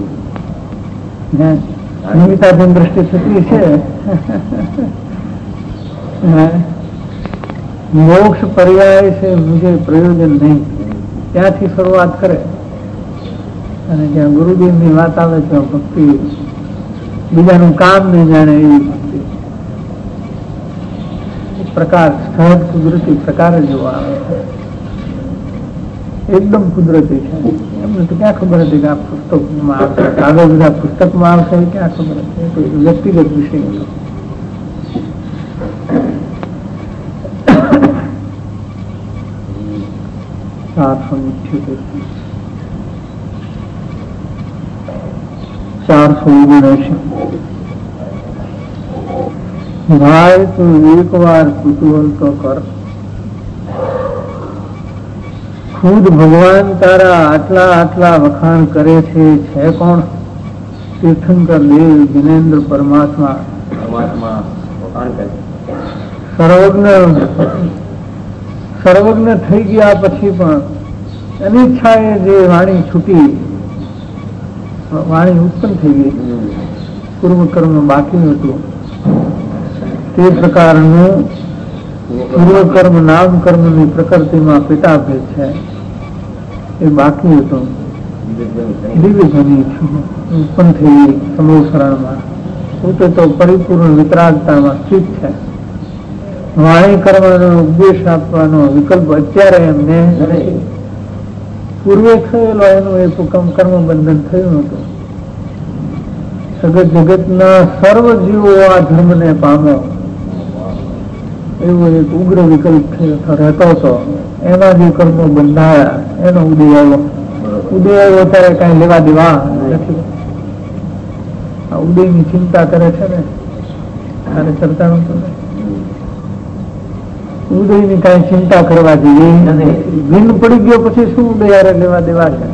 નિમિત્તાધીન દ્રષ્ટિ થતી છે. મોક્ષ પર્યાય છે, મુજે પ્રયોજન નહીં, ત્યાંથી શરૂઆત કરે અને જ્યાં ગુરુદેવની વાત આવે ત્યાં ભક્તિ, બીજાનું કામ નહીં જાણે એવી ભક્તિ, પ્રકાર સહજ કુદરતી પ્રકાર જોવા આવે છે. એકદમ કુદરતી છે. એમને તો ક્યાં ખબર હતી કે આ પુસ્તકમાં આવશે, કાગળ બધા પુસ્તકમાં આવશે, ક્યાં ખબર હતી? કોઈ વ્યક્તિગત વિષય હતો. 479 ભાઈ તું એક વાર કુતૂહલ તો કર, ખુદ ભગવાન તારા આટલા આટલા વખાણ કરે છે કોણ? તીર્થંકર દેવ જ્ઞાનેન્દ્ર પરમાત્મા સર્વજ્ઞ થઈ ગયા પછી પણ અનિચ્છાએ જે વાણી છૂટી, વાણી ઉત્પન્ન થઈ ગઈ, પૂર્વ કર્મ બાકી હતું, તે પ્રકારનું પૂર્વ કર્મ નામ કર્મની પ્રકૃતિમાં પેટાભેદ છે એ બાકી હતું. દિવ્ય ધ્વનિ ઉત્પન્ન થઈ ગઈ સમોસરણમાં, પોતે તો પરિપૂર્ણ વિતરાગતામાં સ્થિત છે. વાણી કર્મનો ઉપદેશ આપવાનો વિકલ્પ અત્યારે એમને પૂર્વે થયેલો એનું એક કર્મ બંધન થયું હતું. જગતના સર્વ જીવો આ ધર્મને પામો એવો એક ઉગ્ર વિકલ્પ રહેતો હતો. એમાં જે કર્મો બંધાયા એનો ઉદય આવ્યો. ઉદય આવ્યો ત્યારે કઈ લેવા દેવા નથી. આ ઉદયની ચિંતા કરે છે ને, આને ચર્ચા નતું ને, ઉદયની કઈ ચિંતા કરવા જોઈએ. ભીન પડી ગયો પછી શું ઉદય લેવા દેવા છે?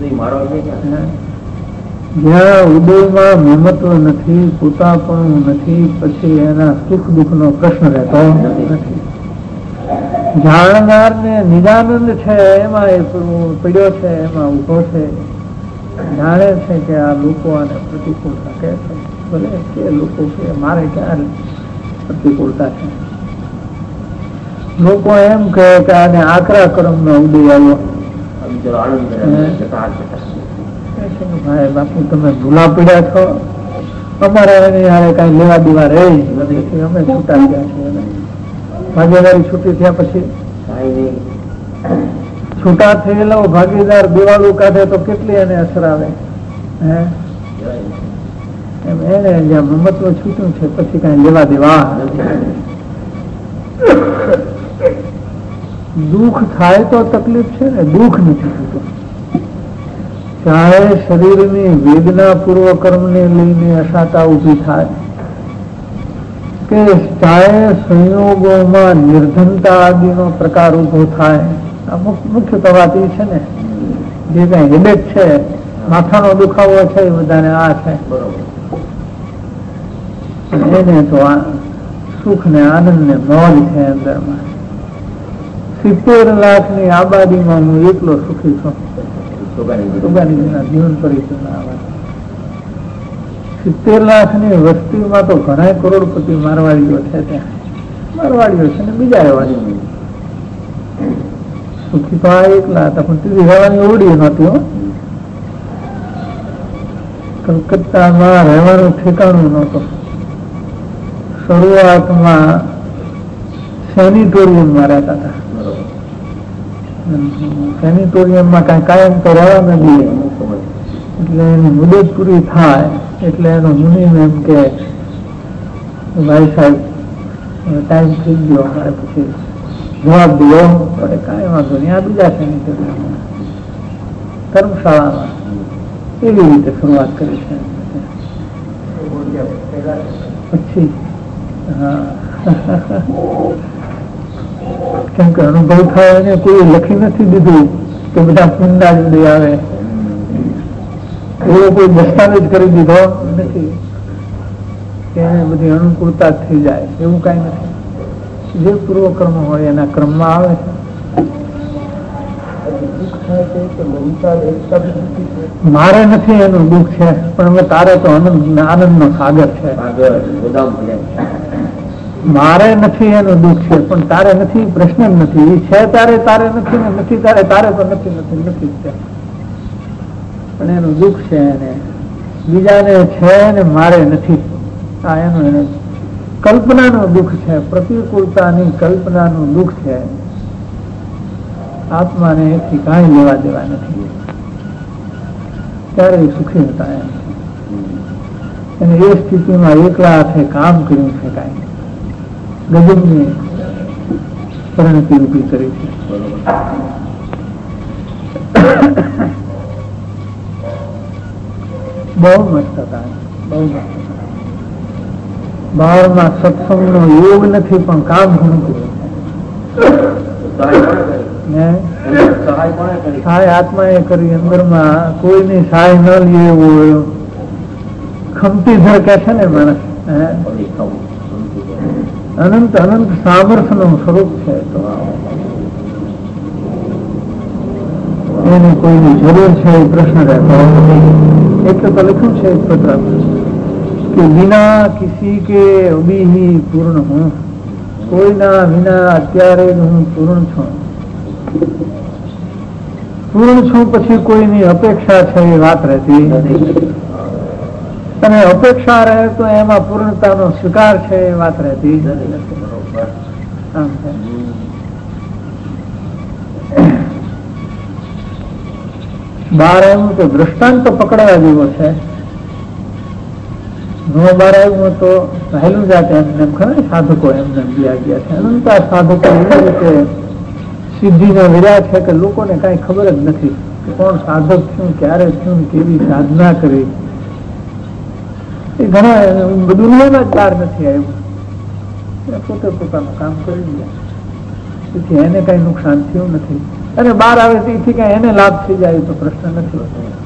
જ્યાં ઉદયમાં મમત્વ નથી, પોતાપણું નથી, પછી એના સુખ દુઃખ નો પ્રશ્ન રહેતો નથી. જાણનાર ને નિજાનંદ છે એમાં એ પડ્યો છે, એમાં ઉભો છે, જાણે છે કે આ લોકો આને પ્રતિકૂળતા કહે છે. ભલે કે લોકો કે મારે ક્યાં પ્રતિકૂળતા છે. લોકો એમ કહે કે આને આકરા કર્મ નો ઉદય આવ્યો. ભાઈ બાપુ તમે ભૂલા પડ્યા છો, અમારે એની હારે કઈ લેવા દેવા રહી નથી, અમે છૂટા ગયા છીએ. ભાગીદારી છૂટી થયા પછી છૂટા થયેલો ભાગીદાર દિવાળું કાઢે તો કેટલી એને અસર આવે? એમ એને જ્યાં મમત્વ છૂટ્યું છે પછી કઈ લેવા દેવા. દુઃખ થાય તો તકલીફ છે ને, દુઃખ નથી થતું. ચાહે શરીરની વેદના પૂર્વ કર્મને લઈને અશાતા ઉભી થાય કે ચાહે સંયોગોમાં નિર્ધનતા આદિનો પ્રકાર ઉભો થાય, મુખ્ય તો વાત એ છે ને, જે કઈ હેડેક છે, માથાનો દુખાવો છે, એ બધાને આ છે. એને તો સુખ ને આનંદ ને મોજ છે અંદરમાં. 70 લાખની આબાદીમાં હું એકલો સુખી છું. જીવન પરિચયમાં 70 લાખની વસ્તીમાં તો ઘણા કરોડપતિ મારવાડીઓ છે, ત્યાં મારવાડીઓ છે ને બીજા એવા સુખી તો આ એકલા હતા. પણ ત્રીજી રહેવાની ઓડી નહોતી. કલકત્તામાં રહેવાનું ઠેકાણું નહોતું. શરૂઆતમાં સેનિટોરિયમમાં રહેતા હતા. સેનિટોરિયમમાં કઈ કાયમ તો રહેવા ન દે, એટલે એની મુદત પૂરી થાય એટલે એનો મુનિમ એમ કે ભાઈ સાહેબ ટાઈમ થઈ ગયો, અમારે પછી જવાબ દેવો પડે. કાંઈ વાંધો નહીં, આ બીજા સેનિટોરિયમમાં ધર્મશાળામાં એવી રીતે શરૂઆત કરી છે. પછી હા કેમ કે અનુભવ થાય એને કોઈ લખી નથી દીધું કે બધા કુંડા જુદી આવે, એવો કોઈ દસ્તાવેજ કરી દીધો નથી કે એને બધી અનુકૂળતા થઈ જાય, એવું કઈ નથી. જે પૂર્વકર્મ હોય એના ક્રમમાં આવે છે. મારે નથી એનું દુઃખ છે, પણ હવે તારે તો આનંદ નો સાગર છે. મારે નથી એનું દુઃખ છે, પણ તારે નથી, પ્રશ્ન જ નથી. છે તારે તારે નથી ને નથી તારે તારે તો નથી નથી નથી છે, પણ એનું દુઃખ છે. એને બીજાને છે ને મારે નથી. આ એનું એને કલ્પનાનું દુઃખ છે, પ્રતિકૂળતાની કલ્પનાનું દુઃખ છે. આત્માને એથી કાંઈ લેવા દેવા નથી. ત્યારે સુખી હતા એમ. અને એ સ્થિતિમાં એકલા હાથે કામ કર્યું છે, કાંઈ ગજબની પરિણતિ ઉભી કરી છે. બહુ મસ્ત હતા, બહુ મસ્ત હતા. બહારમાં સત્સંગનો યોગ નથી, પણ કામ ઘણું કર્યું છે. સહાય આત્માએ કરી. અંદરમાં કોઈની સહાય ન લે એવો ખમતી ધર કે છે ને માણસ, અનંત અનંત સામર્થ્ય નું સ્વરૂપ છે. તો એને કોઈની જરૂર છે એ પ્રશ્ન રહેતો એટલે તો લખ્યું છે એક પત્ર કે વિના કિસી કે અભી ही પૂર્ણ હું. કોઈના વિના અત્યારે હું પૂર્ણ છું. પૂર્ણ છું પછી કોઈની અપેક્ષા છે એ વાત રહેતી નથી. અને અપેક્ષા રહે તો એમાં પૂર્ણતાનો સ્વીકાર છે એ વાત રહેતી નથી. બહાર આવ્યું તો દ્રષ્ટાંત તો પકડવા જેવો છે. નો બહાર આવ્યું તો પહેલું જાતે એમને ખરા સાધકો એમને ગયા છે. અનંતા સાધકો એવી રીતે સિદ્ધિને વિરા છે કે લોકોને કઈ ખબર જ નથી કે કોણ સાધક થયું, ક્યારે થયું, કેવી સાધના કરી. એ ઘણા દુનિયામાં જ બહાર નથી આવ્યું, પોતે પોતાનું કામ કરી ગયા. તેથી એને કઈ નુકસાન થયું નથી. અને બહાર આવે તેથી કઈ એને લાભ થઈ જાય તો પ્રશ્ન નથી.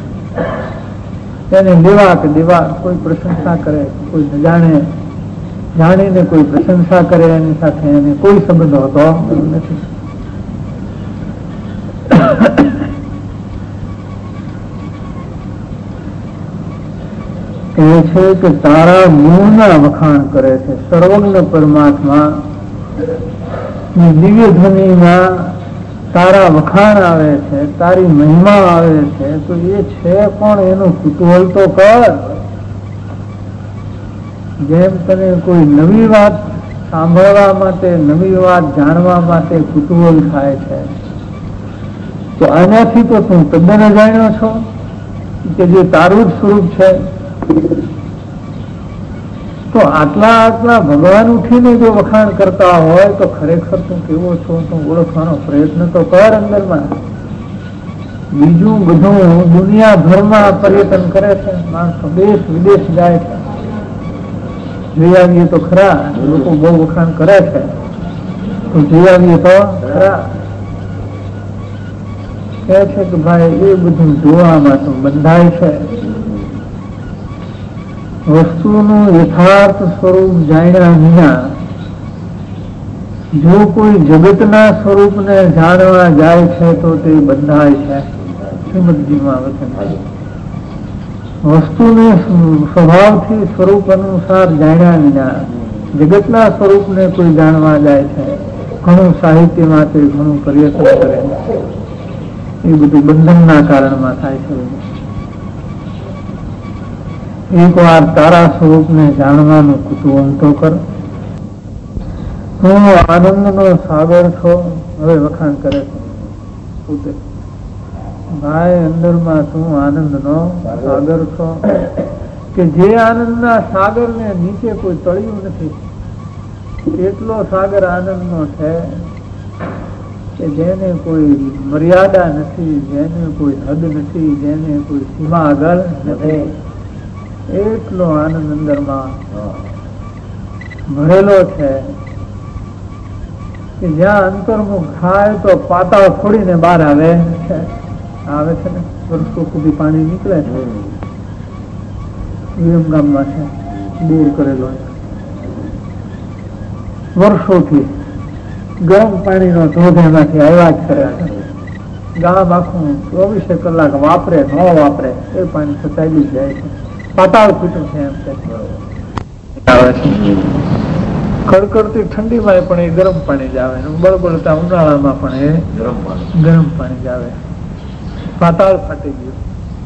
એને લેવા કે દેવા, કોઈ પ્રશંસા કરે, કોઈ જાણે, જાણીને કોઈ પ્રશંસા કરે, એની સાથે એને કોઈ સંબંધ હોતો નથી. કહે છે કે તારા ગુણના વખાણ કરે છે. સર્વજ્ઞ પરમાત્મા દિવ્ય ધ્વનિમાં તારા વખાણ આવે છે, તારી મહિમા આવે છે, તો એ છે કોણ એનું કુતૂહલ તો કર. જેમ તને કોઈ નવી વાત સાંભળવા માટે, નવી વાત જાણવા માટે કુતૂહલ થાય છે, તો આનાથી તો તું તદ્દન અજાણ્યો છો કે જે તારું જ સ્વરૂપ છે. તો આટલા ભગવાન ઉઠીને જો વખાણ કરતા હોય તો ખરેખર તું કેવો છો તું ઓળખવાનો પ્રયત્ન તો કર અંદરમાં. બીજું બધું દુનિયાભરમાં પર્યટન કરે છે, માણસો દેશ વિદેશ જાય છે. જોઈ આવીએ તો ખરા, લોકો બહુ વખાણ કરે છે તો જોઈ આવીએ તો ખરા. કહે છે કે ભાઈ એ બધું જોવામાં તો બંધાય છે. વસ્તુનું યથાર્થ સ્વરૂપ જાણ્યા વિના જો કોઈ જગતના સ્વરૂપને જાણવા જાય છે તો તે બંધાય છે. શ્રીમદજીમાં વચન છે. વસ્તુને સ્વભાવથી સ્વરૂપ અનુસાર જાણ્યા વિના જગતના સ્વરૂપને કોઈ જાણવા જાય છે, ઘણું સાહિત્ય માટે ઘણું પ્રયત્ન કરે, એ બધું બંધનના કારણમાં થાય છે. એક વાર તારા સ્વરૂપને જાણવાનું કુતૂહલ તો કર. હું આનંદનો સાગર છો. હવે વખાણ કરે છે પોતે. ભાઈ અંદરમાં તું આનંદનો સાગર છો કે જે આનંદના સાગરને નીચે કોઈ તળિયું નથી. એટલો સાગર આનંદનો છે કે જેને કોઈ મર્યાદા નથી, જેને કોઈ હદ નથી, જેને કોઈ સીમા આગળ નથી. એટલો આનંદ અંદરમાં ભરેલો છે કે જ્યાં અંતર્મુખ થાય તો પાતાળ ફોડીને બહાર આવે છે ને. વર્ષો સુધી પાણી નીકળે છે. ગામમાં છે, બોર કરેલો છે. વર્ષોથી ગરમ પાણીનો ધોધ એમાંથી આવ્યા જ કરે છે. ગામ આખું 24 કલાક વાપરે ન વાપરે એ પાણી સચાવી જાય છે. પાતાળ ફૂટ્યું છે એમ આવે છે. કડકડતી ઠંડીમાં પણ એ ગરમ પાણી જ આવે, બળબડતા ઉનાળામાં પણ એ ગરમ પાણી જ આવે. પાતાળ ફાટી ગયું.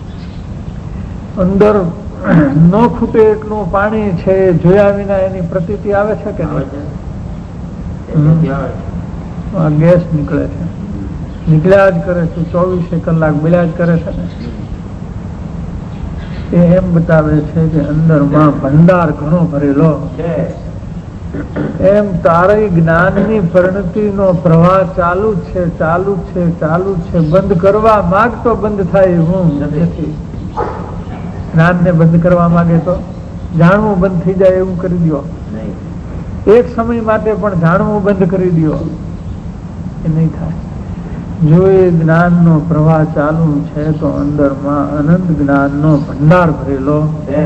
અંદર ન ખૂટે એટલું પાણી છે. જોયા વિના એની પ્રતીતિ આવે છે કે નહીં? ગેસ નીકળે છે, નીકળ્યા જ કરે છે. 24 કલાક બળ્યા જ કરે છે ને. એ એમ બતાવે છે કે અંદરમાં ભંડાર ઘણો ભરેલો છે. એમ તારી જ્ઞાનની પરિણતિનો પ્રવાહ ચાલુ જ છે, ચાલુ જ છે, ચાલુ જ છે. બંધ કરવા માંગતો બંધ થાય હું નથી. જ્ઞાનને બંધ કરવા માંગે તો જાણવું બંધ થઈ જાય એવું કરી દો. એક સમય માટે પણ જાણવું બંધ કરી દો, એ નહીં થાય. જો એ જ્ઞાનનો પ્રવાહ ચાલુ છે તો અંદરમાં અનંત જ્ઞાનનો ભંડાર ભરેલો છે.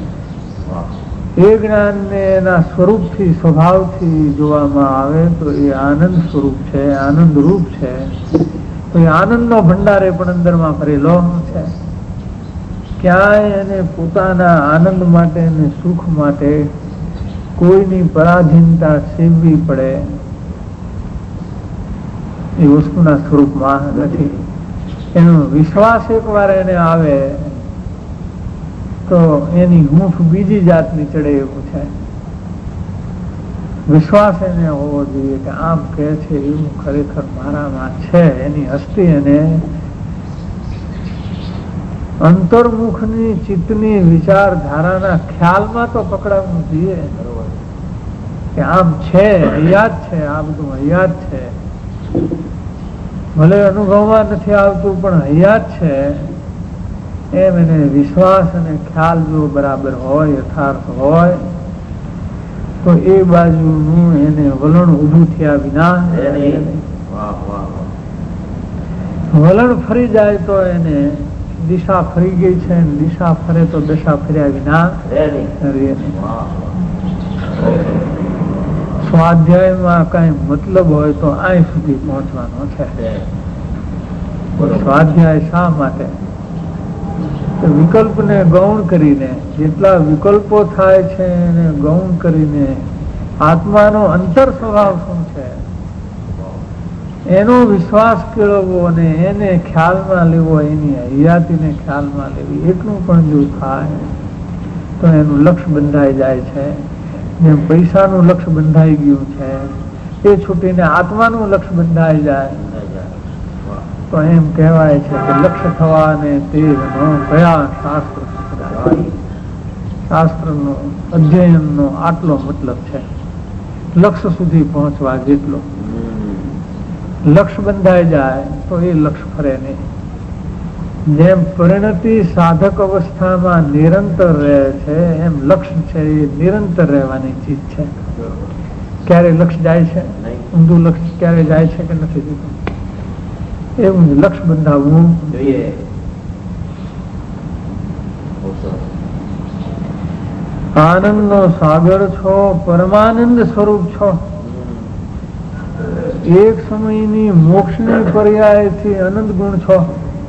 એ જ્ઞાનને એના સ્વરૂપથી, સ્વભાવથી જોવામાં આવે તો એ આનંદ સ્વરૂપ છે, આનંદ રૂપ છે. તો એ આનંદનો ભંડાર એ પણ અંદરમાં ભરેલો છે. ક્યાંય એને પોતાના આનંદ માટે અને સુખ માટે કોઈની પરાધીનતા સેવવી પડે એ વસ્તુના સ્વરૂપમાં નથી. એનો વિશ્વાસ એકવાર એને આવે તો એની હૂંફ બીજી જાતની ચડે એવું છે. વિશ્વાસ એને હોવો જોઈએ કે આમ કે છે એવું ખરેખર મારામાં છે. એની હસ્તી એને અંતર્મુખની ચિત્તની વિચારધારાના ખ્યાલમાં તો પકડાવવું જોઈએ કે આમ છે, હૈયાત છે, આ બધું હૈયાત છે. ભલે અનુભવમાં નથી આવતું પણ હૈયાત છે એમ એને વિશ્વાસ અને ખ્યાલ જો બરાબર હોય, યથાર્થ હોય તો એ બાજુનું એને વલણ ઊભું થયા વિના, વલણ ફરી જાય તો એને દિશા ફરી ગઈ છે, દિશા ફરે તો દશા ફર્યા વિના. સ્વાધ્યાયમાં કઈ મતલબ હોય તો અહીં સુધી પહોંચવાનો છે. સ્વાધ્યાય શા માટે? વિકલ્પને ગૌણ કરીને, જેટલા વિકલ્પો થાય છે એને ગૌણ કરીને આત્માનો અંતર સ્વભાવ શું છે એનો વિશ્વાસ કેળવવો અને એને ખ્યાલમાં લેવો, એની હૈયાતીને ખ્યાલમાં લેવી. એટલું પણ જો થાય તો એનું લક્ષ્ય બંધાઈ જાય છે. જેમ પૈસાનું લક્ષ્ય બંધાઈ ગયું છે એ છૂટીને આત્માનું લક્ષ્ય બંધાઈ જાય તો એમ કહેવાય છે કે લક્ષ્ય થવાને તેનો કયા શાસ્ત્ર શાસ્ત્રનો અધ્યયનનો આટલો મતલબ છે. લક્ષ્ય સુધી પહોંચવા જેટલો લક્ષ્ય બંધાઈ જાય તો એ લક્ષ્ય ફરે નહીં. જેમ પરિણતિ સાધક અવસ્થામાં નિરંતર રહે છે એમ લક્ષ્ય છે એ નિરંતર રહેવાની ચીજ છે. ક્યારે લક્ષ્ય જાય છે? ઊંધું લક્ષ્ય ક્યારે જાય છે કે નથી જતું? એવું લક્ષ્ય બંધાવવું જોઈએ. આનંદનો સાગર છો, પરમાનંદ સ્વરૂપ છો. એક સમયની મોક્ષની પર્યાયથી અનંત ગુણ છો.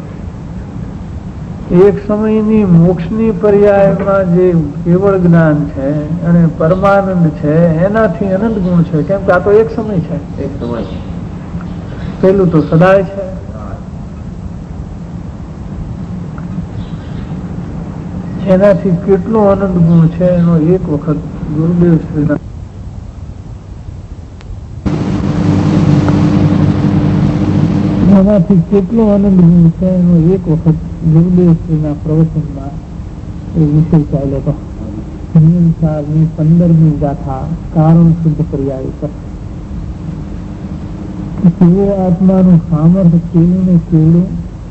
એક સમયની મોક્ષની પર્યાયમાં જે કેવળ જ્ઞાન છે અને પરમાનંદ છે એનાથી અનંત ગુણ છે. કેમ કે આ તો એક સમય છે. એક સમય પેલું તો સદાય છે. એનાથી કેટલો આનંદ ગુણ છે એનો એક વખત ગુરુદેવ શ્રીના એનાથી કેટલો આનંદ ગુણ છે એનો એક વખત ગુરુદેવ શ્રીના પ્રવચનમાં એ વિષય ચાલ્યો હતો. નિયમસારની 15મી ગાથા કારણ શુદ્ધ પર્યાય પર આત્માનું સામર્થ્ય કેવું ને કેવડું,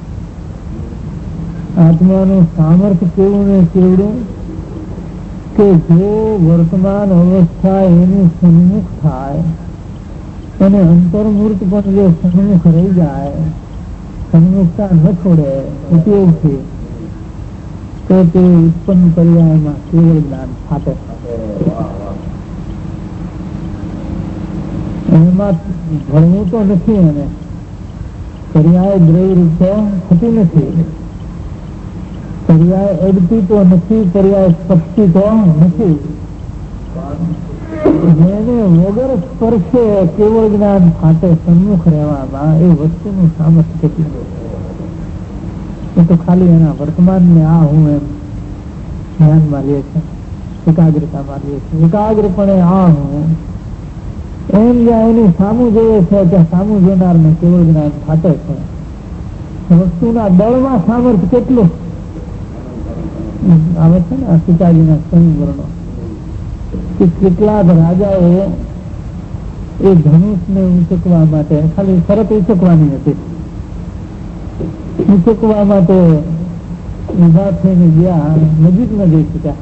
આત્માનું સામર્થ્ય કેવું ને કેવડું કે જો વર્તમાન અવસ્થા એની સન્મુખ થાય અને અંતર્મૂર્ત પણ જો સન્મુખ રહી જાય, સન્મુખતા ન છોડે ઉપયોગથી, તો તે ઉત્પન્ન પર્યાયમાં કેવળ જ્ઞાન ફાટે. એમાં ભણવું તો નથી, એને પર્યાય દ્રવ્ય રૂપ થતી નથી, પર્યાય અડતી તો નથી, પર્યાય સ્પષ્ટી તો નથી. જેને વગર સ્પર્શે કેવળ જ્ઞાન ફાટે સન્મુખ રહેવામાં, એ વસ્તુનું સામર્થ્ય કેટલું. એ તો ખાલી એના વર્તમાન ને આ હું એમ ધ્યાનમાં લે છે, એકાગ્રતામાં લે છે, એકાગ્રપણે આ હું એમ જ્યાં એની સામું જોઈએ છે ત્યાં સામું જોનાર ને કેવળ જ્ઞાન ફાટે છે. વસ્તુના દળમાં સામર્થ્ય કેટલું આવે છે ને આ સીતાજીના સંવરણો કે કેટલાક રાજાઓ એ ધનુષ ને ઉંચકવા માટે ખાલી શરત ઉંચકવાની હતી, ઉંચકવા માટે ઉભા થઈને ગયા, નજીક ન જઈ શક્યા,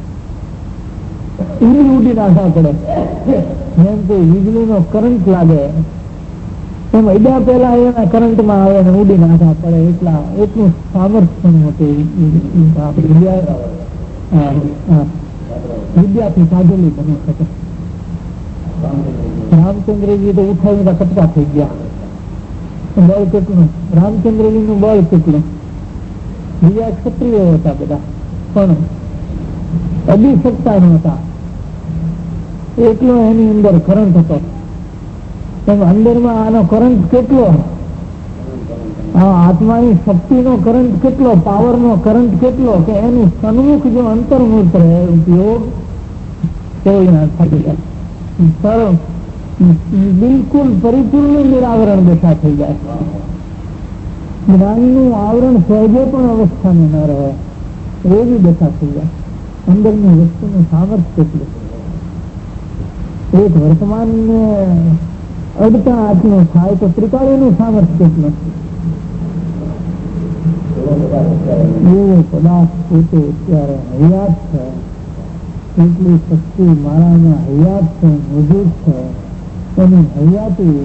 ઉડી નાખવા પડે. જેમ કે વીજળીનો કરંટ લાગે એમ અડ્યા પેલા એના કરંટમાં આવે ને ઉડી નાખવા પડે, એટલું સામર્થ્ય પણ હતું. વિદ્યાથી સાધેલી બની શકે. રામચંદ્રજી તો ઉઠાવીને કટકા થઈ ગયા. બળ કેટલું, રામચંદ્રજી નું બળ કેટલું. બીજા ક્ષત્રિયો હતા બધા, પણ અડી શકતા નહોતા, એટલો એની અંદર કરંટ હતો. એમ અંદરમાં આનો કરંટ કેટલો, આ આત્માની શક્તિનો કરંટ કેટલો, પાવરનો કરંટ કેટલો કે એની સન્મુખ જો અંતર્મુખ રહે ઉપયોગ કેવું થાકી જાય, સરળ બિલકુલ પરિપૂર્ણ નિરાવરણ દશા થઈ જાય. જ્ઞાનનું આવરણ સહેજે પણ અવસ્થાને ન રહે એવી દશા થઈ જાય. અંદરની વસ્તુનું સામર્થ્ય કેટલું. એક વર્તમાનને અડતા આત્મા થાય તો ત્રિકાળીનું સામર્થ્ય કેટલું. એવો પદાર્થ પોતે અત્યારે હયાત છે, એટલી શક્તિ મારામાં હયાત છે, મોજૂદ છે, એની હયાતી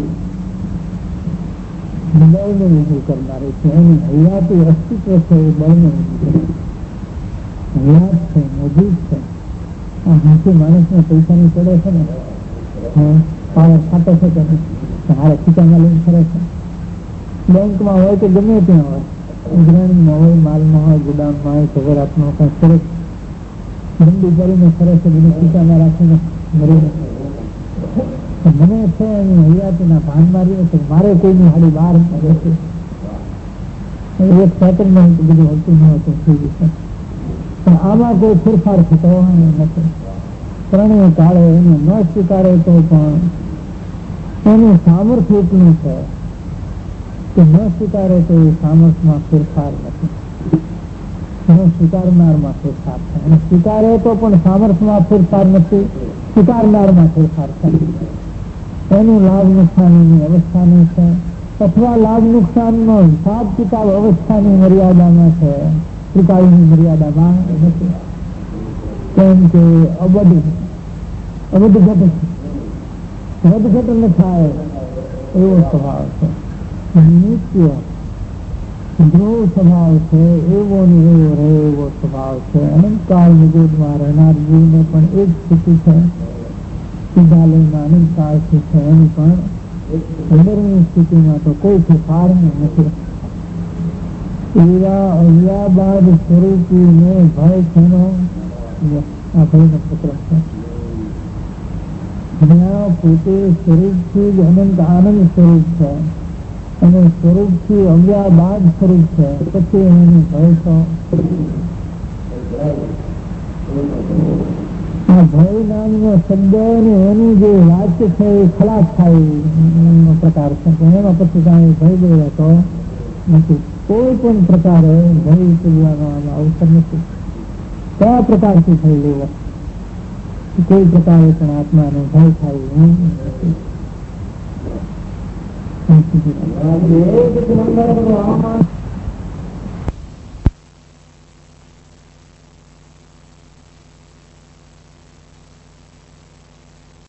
બળને ઊભું કરનારી છે, એની હયાતી અસ્તિત્વ છે એ બળને ઊભું કરે. હયાત છે, મોજૂદ છે. આ હાથી માણસને પૈસાની પડે છે ને, પાવર ખાતે છે કે હારે ખીચામાં લઈને ફરે છે. બેંકમાં હોય કે ગમે ત્યાં હોય, ગ્રામીણમાં હોય, માલમાં હોય, ગોડાઉનમાં હોય, સગરાતમાં કઈ સરસ બંદી કરીને ફરે છે, બધું ખીચામાં રાખીને મરીને. મને છે એની હયાતીના ભાન મારીએ છે, મારે કોઈની હાડી બહાર રહેશે. એક સેકન્ડમાં બધું હોતું ન હોતું થઈ જશે, પણ આમાં કોઈ ફેરફાર થતો નથી. ત્રણેય કાળે એને ન સ્વીકારે તો પણ એનું સામર્થ્ય એટલું છે કે ન સ્વીકારે તો એ સામર્થ્યમાં ફેરફાર નથી, સ્વીકારનારમાં ફેરફાર થાય. અને સ્વીકારે તો પણ સામર્થ્યમાં ફેરફાર નથી, સ્વીકારનારમાં ફેરફાર થાય. એનું લાભ નુકસાનની અવસ્થાનું છે, અથવા લાભ નુકસાનનો હિસાબ કિતાબ અવસ્થાની મર્યાદામાં છે, ત્રિકાળની મર્યાદામાં નથી. કેમ કે વધઘટ ન થાય એવો સ્વભાવ છે, નિત્ય ધ્રુવ સ્વભાવ છે, એવો ને એવો રહે એવો સ્વભાવ છે. અનંતકાળ નિગોદમાં રહેનાર જીવને પણ એ જ સ્થિતિ છે. સિદ્ધાલયમાં અનંતકાળથી છે એની પણ અંદરની સ્થિતિમાં તો કોઈ ફેરફાર નથી. એવા અવ્યાબાદ સ્વરૂપીને ભય થનો આ ભયનો પુત્ર છે. જ્યાં પોતે સ્વરૂપથી જ અનંત આનંદ સ્વરૂપ છે અને સ્વરૂપથી અવ્યાબાદ સ્વરૂપ છે, પછી એની ભય તો ભય નામનો શબ્દ ને એનું જે વાચ્ય છે એ ખલાસ થાય પ્રકાર છે, એમાં પછી કાંઈ ભય ગયો તો નથી. કોઈ પણ પ્રકારે ભય પૂજવાનો અવસર નથી. કયા પ્રકારથી ભય લેવો? કોઈ પ્રકારે પણ આત્માનો ભય થાય નથી.